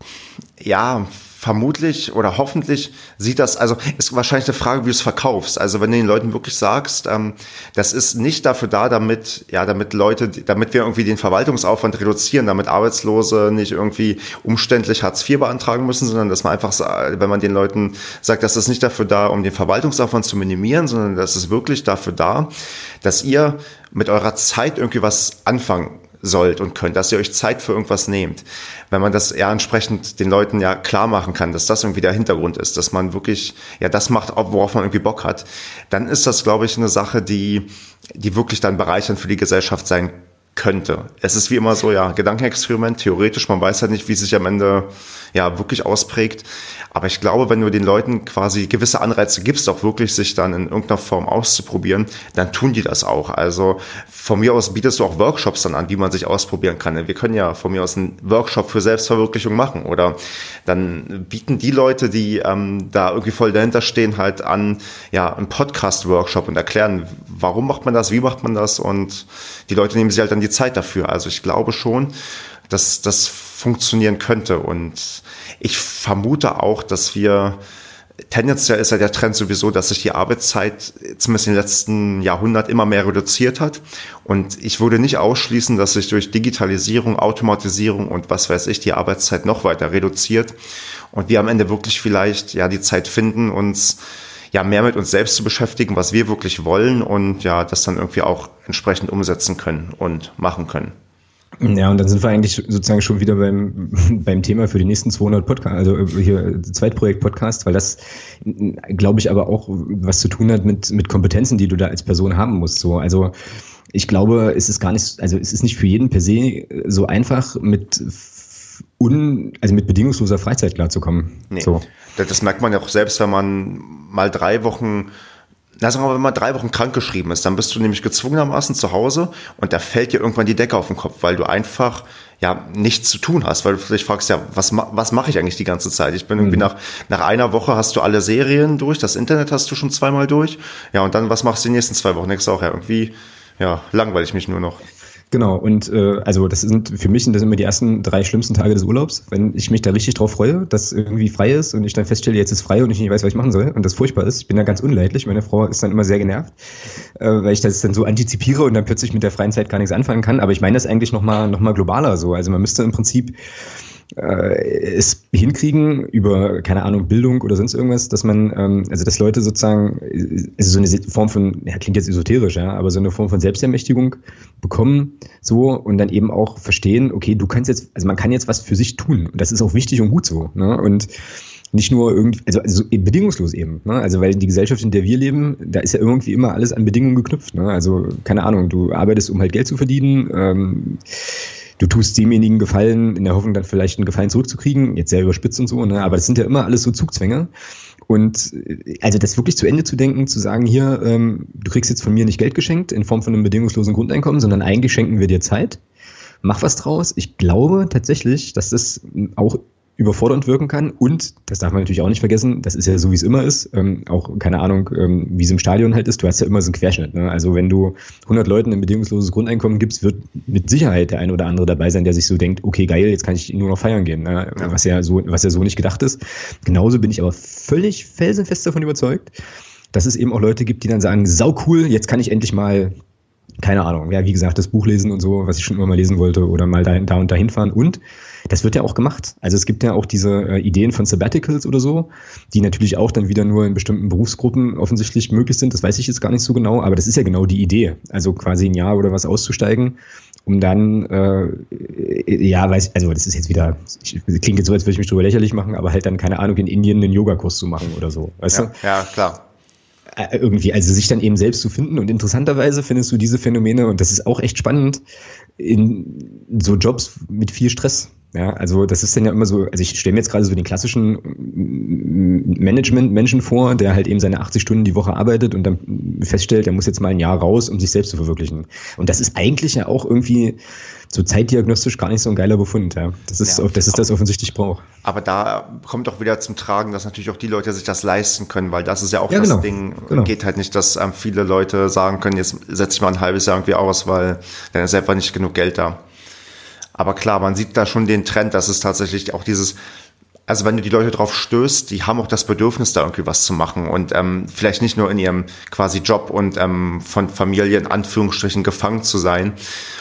oder hoffentlich sieht das, also ist wahrscheinlich eine Frage, wie du es verkaufst. Also wenn du den Leuten wirklich sagst, das ist nicht dafür da, damit wir irgendwie den Verwaltungsaufwand reduzieren, damit Arbeitslose nicht irgendwie umständlich Hartz IV beantragen müssen, sondern dass man einfach, wenn man den Leuten sagt, das ist nicht dafür da, um den Verwaltungsaufwand zu minimieren, sondern das ist wirklich dafür da, dass ihr mit eurer Zeit irgendwie was anfangen sollt und könnt, dass ihr euch Zeit für irgendwas nehmt. Wenn man das eher entsprechend den Leuten ja klar machen kann, dass das irgendwie der Hintergrund ist, dass man wirklich ja das macht, worauf man irgendwie Bock hat, dann ist das, glaube ich, eine Sache, die wirklich dann bereichernd für die Gesellschaft sein könnte. Es ist wie immer so, ja, Gedankenexperiment, theoretisch, man weiß halt nicht, wie es sich am Ende ja wirklich ausprägt. Aber ich glaube, wenn du den Leuten quasi gewisse Anreize gibst, auch wirklich sich dann in irgendeiner Form auszuprobieren, dann tun die das auch. Also von mir aus bietest du auch Workshops dann an, wie man sich ausprobieren kann. Wir können ja von mir aus einen Workshop für Selbstverwirklichung machen. Oder dann bieten die Leute, die da irgendwie voll dahinter stehen, halt an, ja, einen Podcast-Workshop und erklären, warum macht man das, wie macht man das, und die Leute nehmen sich halt dann die Zeit dafür. Also ich glaube schon, dass das funktionieren könnte, und ich vermute auch, dass tendenziell ist ja der Trend sowieso, dass sich die Arbeitszeit zumindest im letzten Jahrhundert immer mehr reduziert hat, und ich würde nicht ausschließen, dass sich durch Digitalisierung, Automatisierung und was weiß ich, die Arbeitszeit noch weiter reduziert und wir am Ende wirklich vielleicht ja die Zeit finden, uns ja mehr mit uns selbst zu beschäftigen, was wir wirklich wollen, und ja das dann irgendwie auch entsprechend umsetzen können und machen können. Ja, und dann sind wir eigentlich sozusagen schon wieder beim Thema für die nächsten 200 Podcasts, also hier Zweitprojekt-Podcast, weil das, glaube ich, aber auch was zu tun hat mit Kompetenzen, die du da als Person haben musst. So, also ich glaube, es ist nicht für jeden per se so einfach mit bedingungsloser Freizeit klarzukommen. Nee. So. Das merkt man ja auch selbst, wenn man mal 3 Wochen, sagen wir mal, wenn man 3 Wochen krankgeschrieben ist, dann bist du nämlich gezwungenermaßen zu Hause und da fällt dir irgendwann die Decke auf den Kopf, weil du einfach ja nichts zu tun hast, weil du vielleicht fragst, ja, was mache ich eigentlich die ganze Zeit? Ich bin irgendwie nach einer Woche hast du alle Serien durch, das Internet hast du schon 2-mal durch, ja, und dann, was machst du die nächsten 2 Wochen? Denkst du auch, ja, irgendwie, ja, langweile ich mich nur noch. Genau, und also für mich sind das immer die ersten 3 schlimmsten Tage des Urlaubs, wenn ich mich da richtig drauf freue, dass irgendwie frei ist und ich dann feststelle, jetzt ist frei und ich nicht weiß, was ich machen soll und das furchtbar ist. Ich bin da ganz unleidlich, meine Frau ist dann immer sehr genervt, weil ich das dann so antizipiere und dann plötzlich mit der freien Zeit gar nichts anfangen kann. Aber ich meine das eigentlich noch mal globaler so. Also man müsste im Prinzip es hinkriegen über, keine Ahnung, Bildung oder sonst irgendwas, dass man, also dass Leute sozusagen so eine Form von, ja, klingt jetzt esoterisch, ja, aber so eine Form von Selbstermächtigung bekommen, so, und dann eben auch verstehen, okay, du kannst jetzt, also man kann jetzt was für sich tun, und das ist auch wichtig und gut so, ne, und nicht nur irgendwie, also bedingungslos eben, ne? Also weil die Gesellschaft, in der wir leben, da ist ja irgendwie immer alles an Bedingungen geknüpft, ne? Also keine Ahnung, du arbeitest, um halt Geld zu verdienen, du tust demjenigen Gefallen, in der Hoffnung, dann vielleicht einen Gefallen zurückzukriegen, jetzt sehr überspitzt und so, ne? Aber das sind ja immer alles so Zugzwänge. Und also das wirklich zu Ende zu denken, zu sagen, hier, du kriegst jetzt von mir nicht Geld geschenkt in Form von einem bedingungslosen Grundeinkommen, sondern eigentlich schenken wir dir Zeit. Mach was draus. Ich glaube tatsächlich, dass das auch überfordernd wirken kann, und das darf man natürlich auch nicht vergessen, das ist ja so, wie es immer ist, auch, keine Ahnung, wie es im Stadion halt ist, du hast ja immer so einen Querschnitt, ne? Also wenn du 100 Leuten ein bedingungsloses Grundeinkommen gibst, wird mit Sicherheit der eine oder andere dabei sein, der sich so denkt, okay, geil, jetzt kann ich nur noch feiern gehen, ne? Ja. Was ja so nicht gedacht ist. Genauso bin ich aber völlig felsenfest davon überzeugt, dass es eben auch Leute gibt, die dann sagen, sau cool, jetzt kann ich endlich mal, keine Ahnung, ja, wie gesagt, das Buch lesen und so, was ich schon immer mal lesen wollte, oder mal da und dahin fahren, und das wird ja auch gemacht. Also es gibt ja auch diese Ideen von Sabbaticals oder so, die natürlich auch dann wieder nur in bestimmten Berufsgruppen offensichtlich möglich sind. Das weiß ich jetzt gar nicht so genau, aber das ist ja genau die Idee. Also quasi ein Jahr oder was auszusteigen, um dann, also das ist jetzt wieder, klingt jetzt so, als würde ich mich drüber lächerlich machen, aber halt dann, keine Ahnung, in Indien einen Yogakurs zu machen oder so. Weißt du? Ja, klar. Irgendwie, also sich dann eben selbst zu finden, und interessanterweise findest du diese Phänomene, und das ist auch echt spannend, in so Jobs mit viel Stress. Ja, also das ist dann ja immer so, also ich stelle mir jetzt gerade so den klassischen Management-Menschen vor, der halt eben seine 80 Stunden die Woche arbeitet und dann feststellt, er muss jetzt mal ein Jahr raus, um sich selbst zu verwirklichen. Und das ist eigentlich ja auch irgendwie so zeitdiagnostisch gar nicht so ein geiler Befund. Ja. Das ist das offensichtlich braucht. Aber da kommt doch wieder zum Tragen, dass natürlich auch die Leute sich das leisten können, weil das ist ja auch Ding. Genau. Geht halt nicht, dass viele Leute sagen können, jetzt setze ich mal ein halbes Jahr irgendwie aus, weil dann ist einfach nicht genug Geld da. Aber klar, man sieht da schon den Trend, dass es tatsächlich auch also wenn du die Leute drauf stößt, die haben auch das Bedürfnis, da irgendwie was zu machen, und vielleicht nicht nur in ihrem quasi Job und von Familie in Anführungsstrichen gefangen zu sein,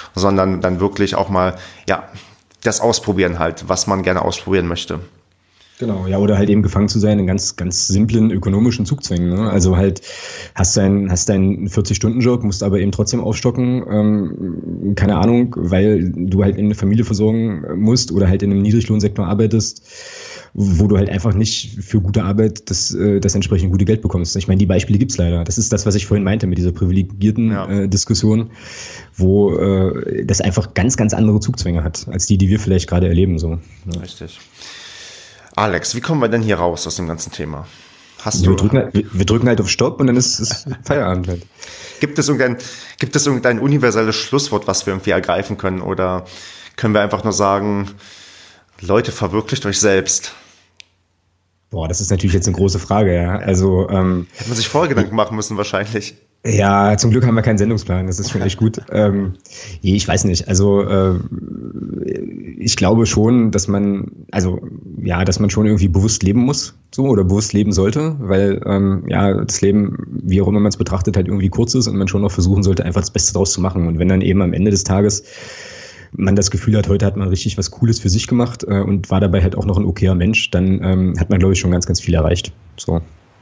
sondern dann wirklich auch mal, ja, das ausprobieren halt, was man gerne ausprobieren möchte. Genau, ja, oder halt eben gefangen zu sein in ganz, ganz simplen ökonomischen Zugzwängen. Ne? Also halt hast deinen 40-Stunden-Job, musst aber eben trotzdem aufstocken, keine Ahnung, weil du halt eine Familie versorgen musst oder halt in einem Niedriglohnsektor arbeitest, wo du halt einfach nicht für gute Arbeit das entsprechend gute Geld bekommst. Ich meine, die Beispiele gibt's leider. Das ist das, was ich vorhin meinte mit dieser privilegierten Diskussion, wo das einfach ganz, ganz andere Zugzwänge hat, als die wir vielleicht gerade erleben. So. Ja. Richtig. Alex, wie kommen wir denn hier raus aus dem ganzen Thema? Wir drücken halt auf Stopp und dann ist Feierabend halt. Gibt es irgendein universelles Schlusswort, was wir irgendwie ergreifen können? Oder können wir einfach nur sagen, Leute, verwirklicht euch selbst? Boah, das ist natürlich jetzt eine große Frage, ja. Also, hätte man sich vorher Gedanken machen müssen wahrscheinlich. Ja, zum Glück haben wir keinen Sendungsplan, das ist schon echt gut. Ich weiß nicht, also ich glaube schon, dass man schon irgendwie bewusst leben muss, so, oder bewusst leben sollte, weil das Leben, wie auch immer man es betrachtet, halt irgendwie kurz ist und man schon noch versuchen sollte, einfach das Beste draus zu machen. Und wenn dann eben am Ende des Tages man das Gefühl hat, heute hat man richtig was Cooles für sich gemacht und war dabei halt auch noch ein okayer Mensch, dann hat man, glaube ich, schon ganz, ganz viel erreicht. So.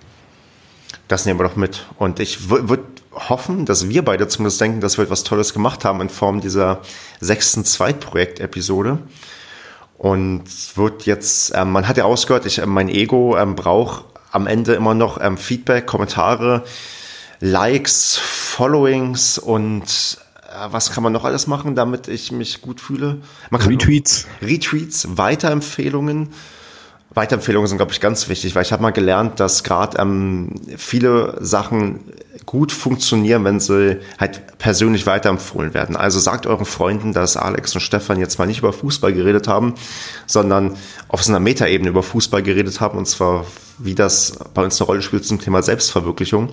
Das nehmen wir doch mit. Und ich würde hoffen, dass wir beide zumindest denken, dass wir etwas Tolles gemacht haben in Form dieser 6. Zweitprojekt-Episode. Und wird jetzt, man hat ja ausgehört, mein Ego braucht am Ende immer noch Feedback, Kommentare, Likes, Followings und was kann man noch alles machen, damit ich mich gut fühle? Man kann Retweets, Weiterempfehlungen. Weiterempfehlungen sind, glaube ich, ganz wichtig, weil ich habe mal gelernt, dass gerade viele Sachen gut funktionieren, wenn sie halt persönlich weiterempfohlen werden. Also sagt euren Freunden, dass Alex und Stefan jetzt mal nicht über Fußball geredet haben, sondern auf so einer Metaebene über Fußball geredet haben, und zwar, wie das bei uns eine Rolle spielt zum Thema Selbstverwirklichung.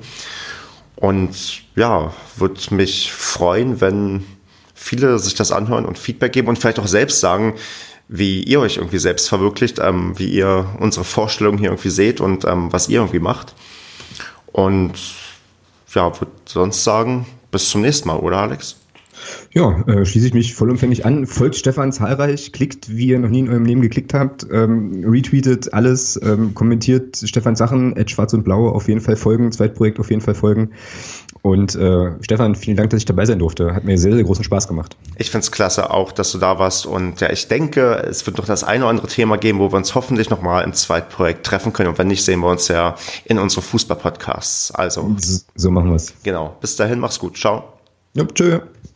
Und ja, würde mich freuen, wenn viele sich das anhören und Feedback geben und vielleicht auch selbst sagen, wie ihr euch irgendwie selbst verwirklicht, wie ihr unsere Vorstellungen hier irgendwie seht und was ihr irgendwie macht. Und ja, würde sonst sagen, bis zum nächsten Mal, oder Alex? Ja, schließe ich mich vollumfänglich an. Folgt Stefan zahlreich, klickt, wie ihr noch nie in eurem Leben geklickt habt, retweetet alles, kommentiert Stefans Sachen, @schwarz und blau auf jeden Fall folgen, Zweitprojekt auf jeden Fall folgen. Und Stefan, vielen Dank, dass ich dabei sein durfte. Hat mir sehr, sehr großen Spaß gemacht. Ich finde es klasse auch, dass du da warst. Und ja, ich denke, es wird noch das eine oder andere Thema geben, wo wir uns hoffentlich nochmal im Zweitprojekt treffen können. Und wenn nicht, sehen wir uns ja in unsere Fußball-Podcasts. Also so machen wir es. Genau. Bis dahin, mach's gut. Ciao. Ja, tschö.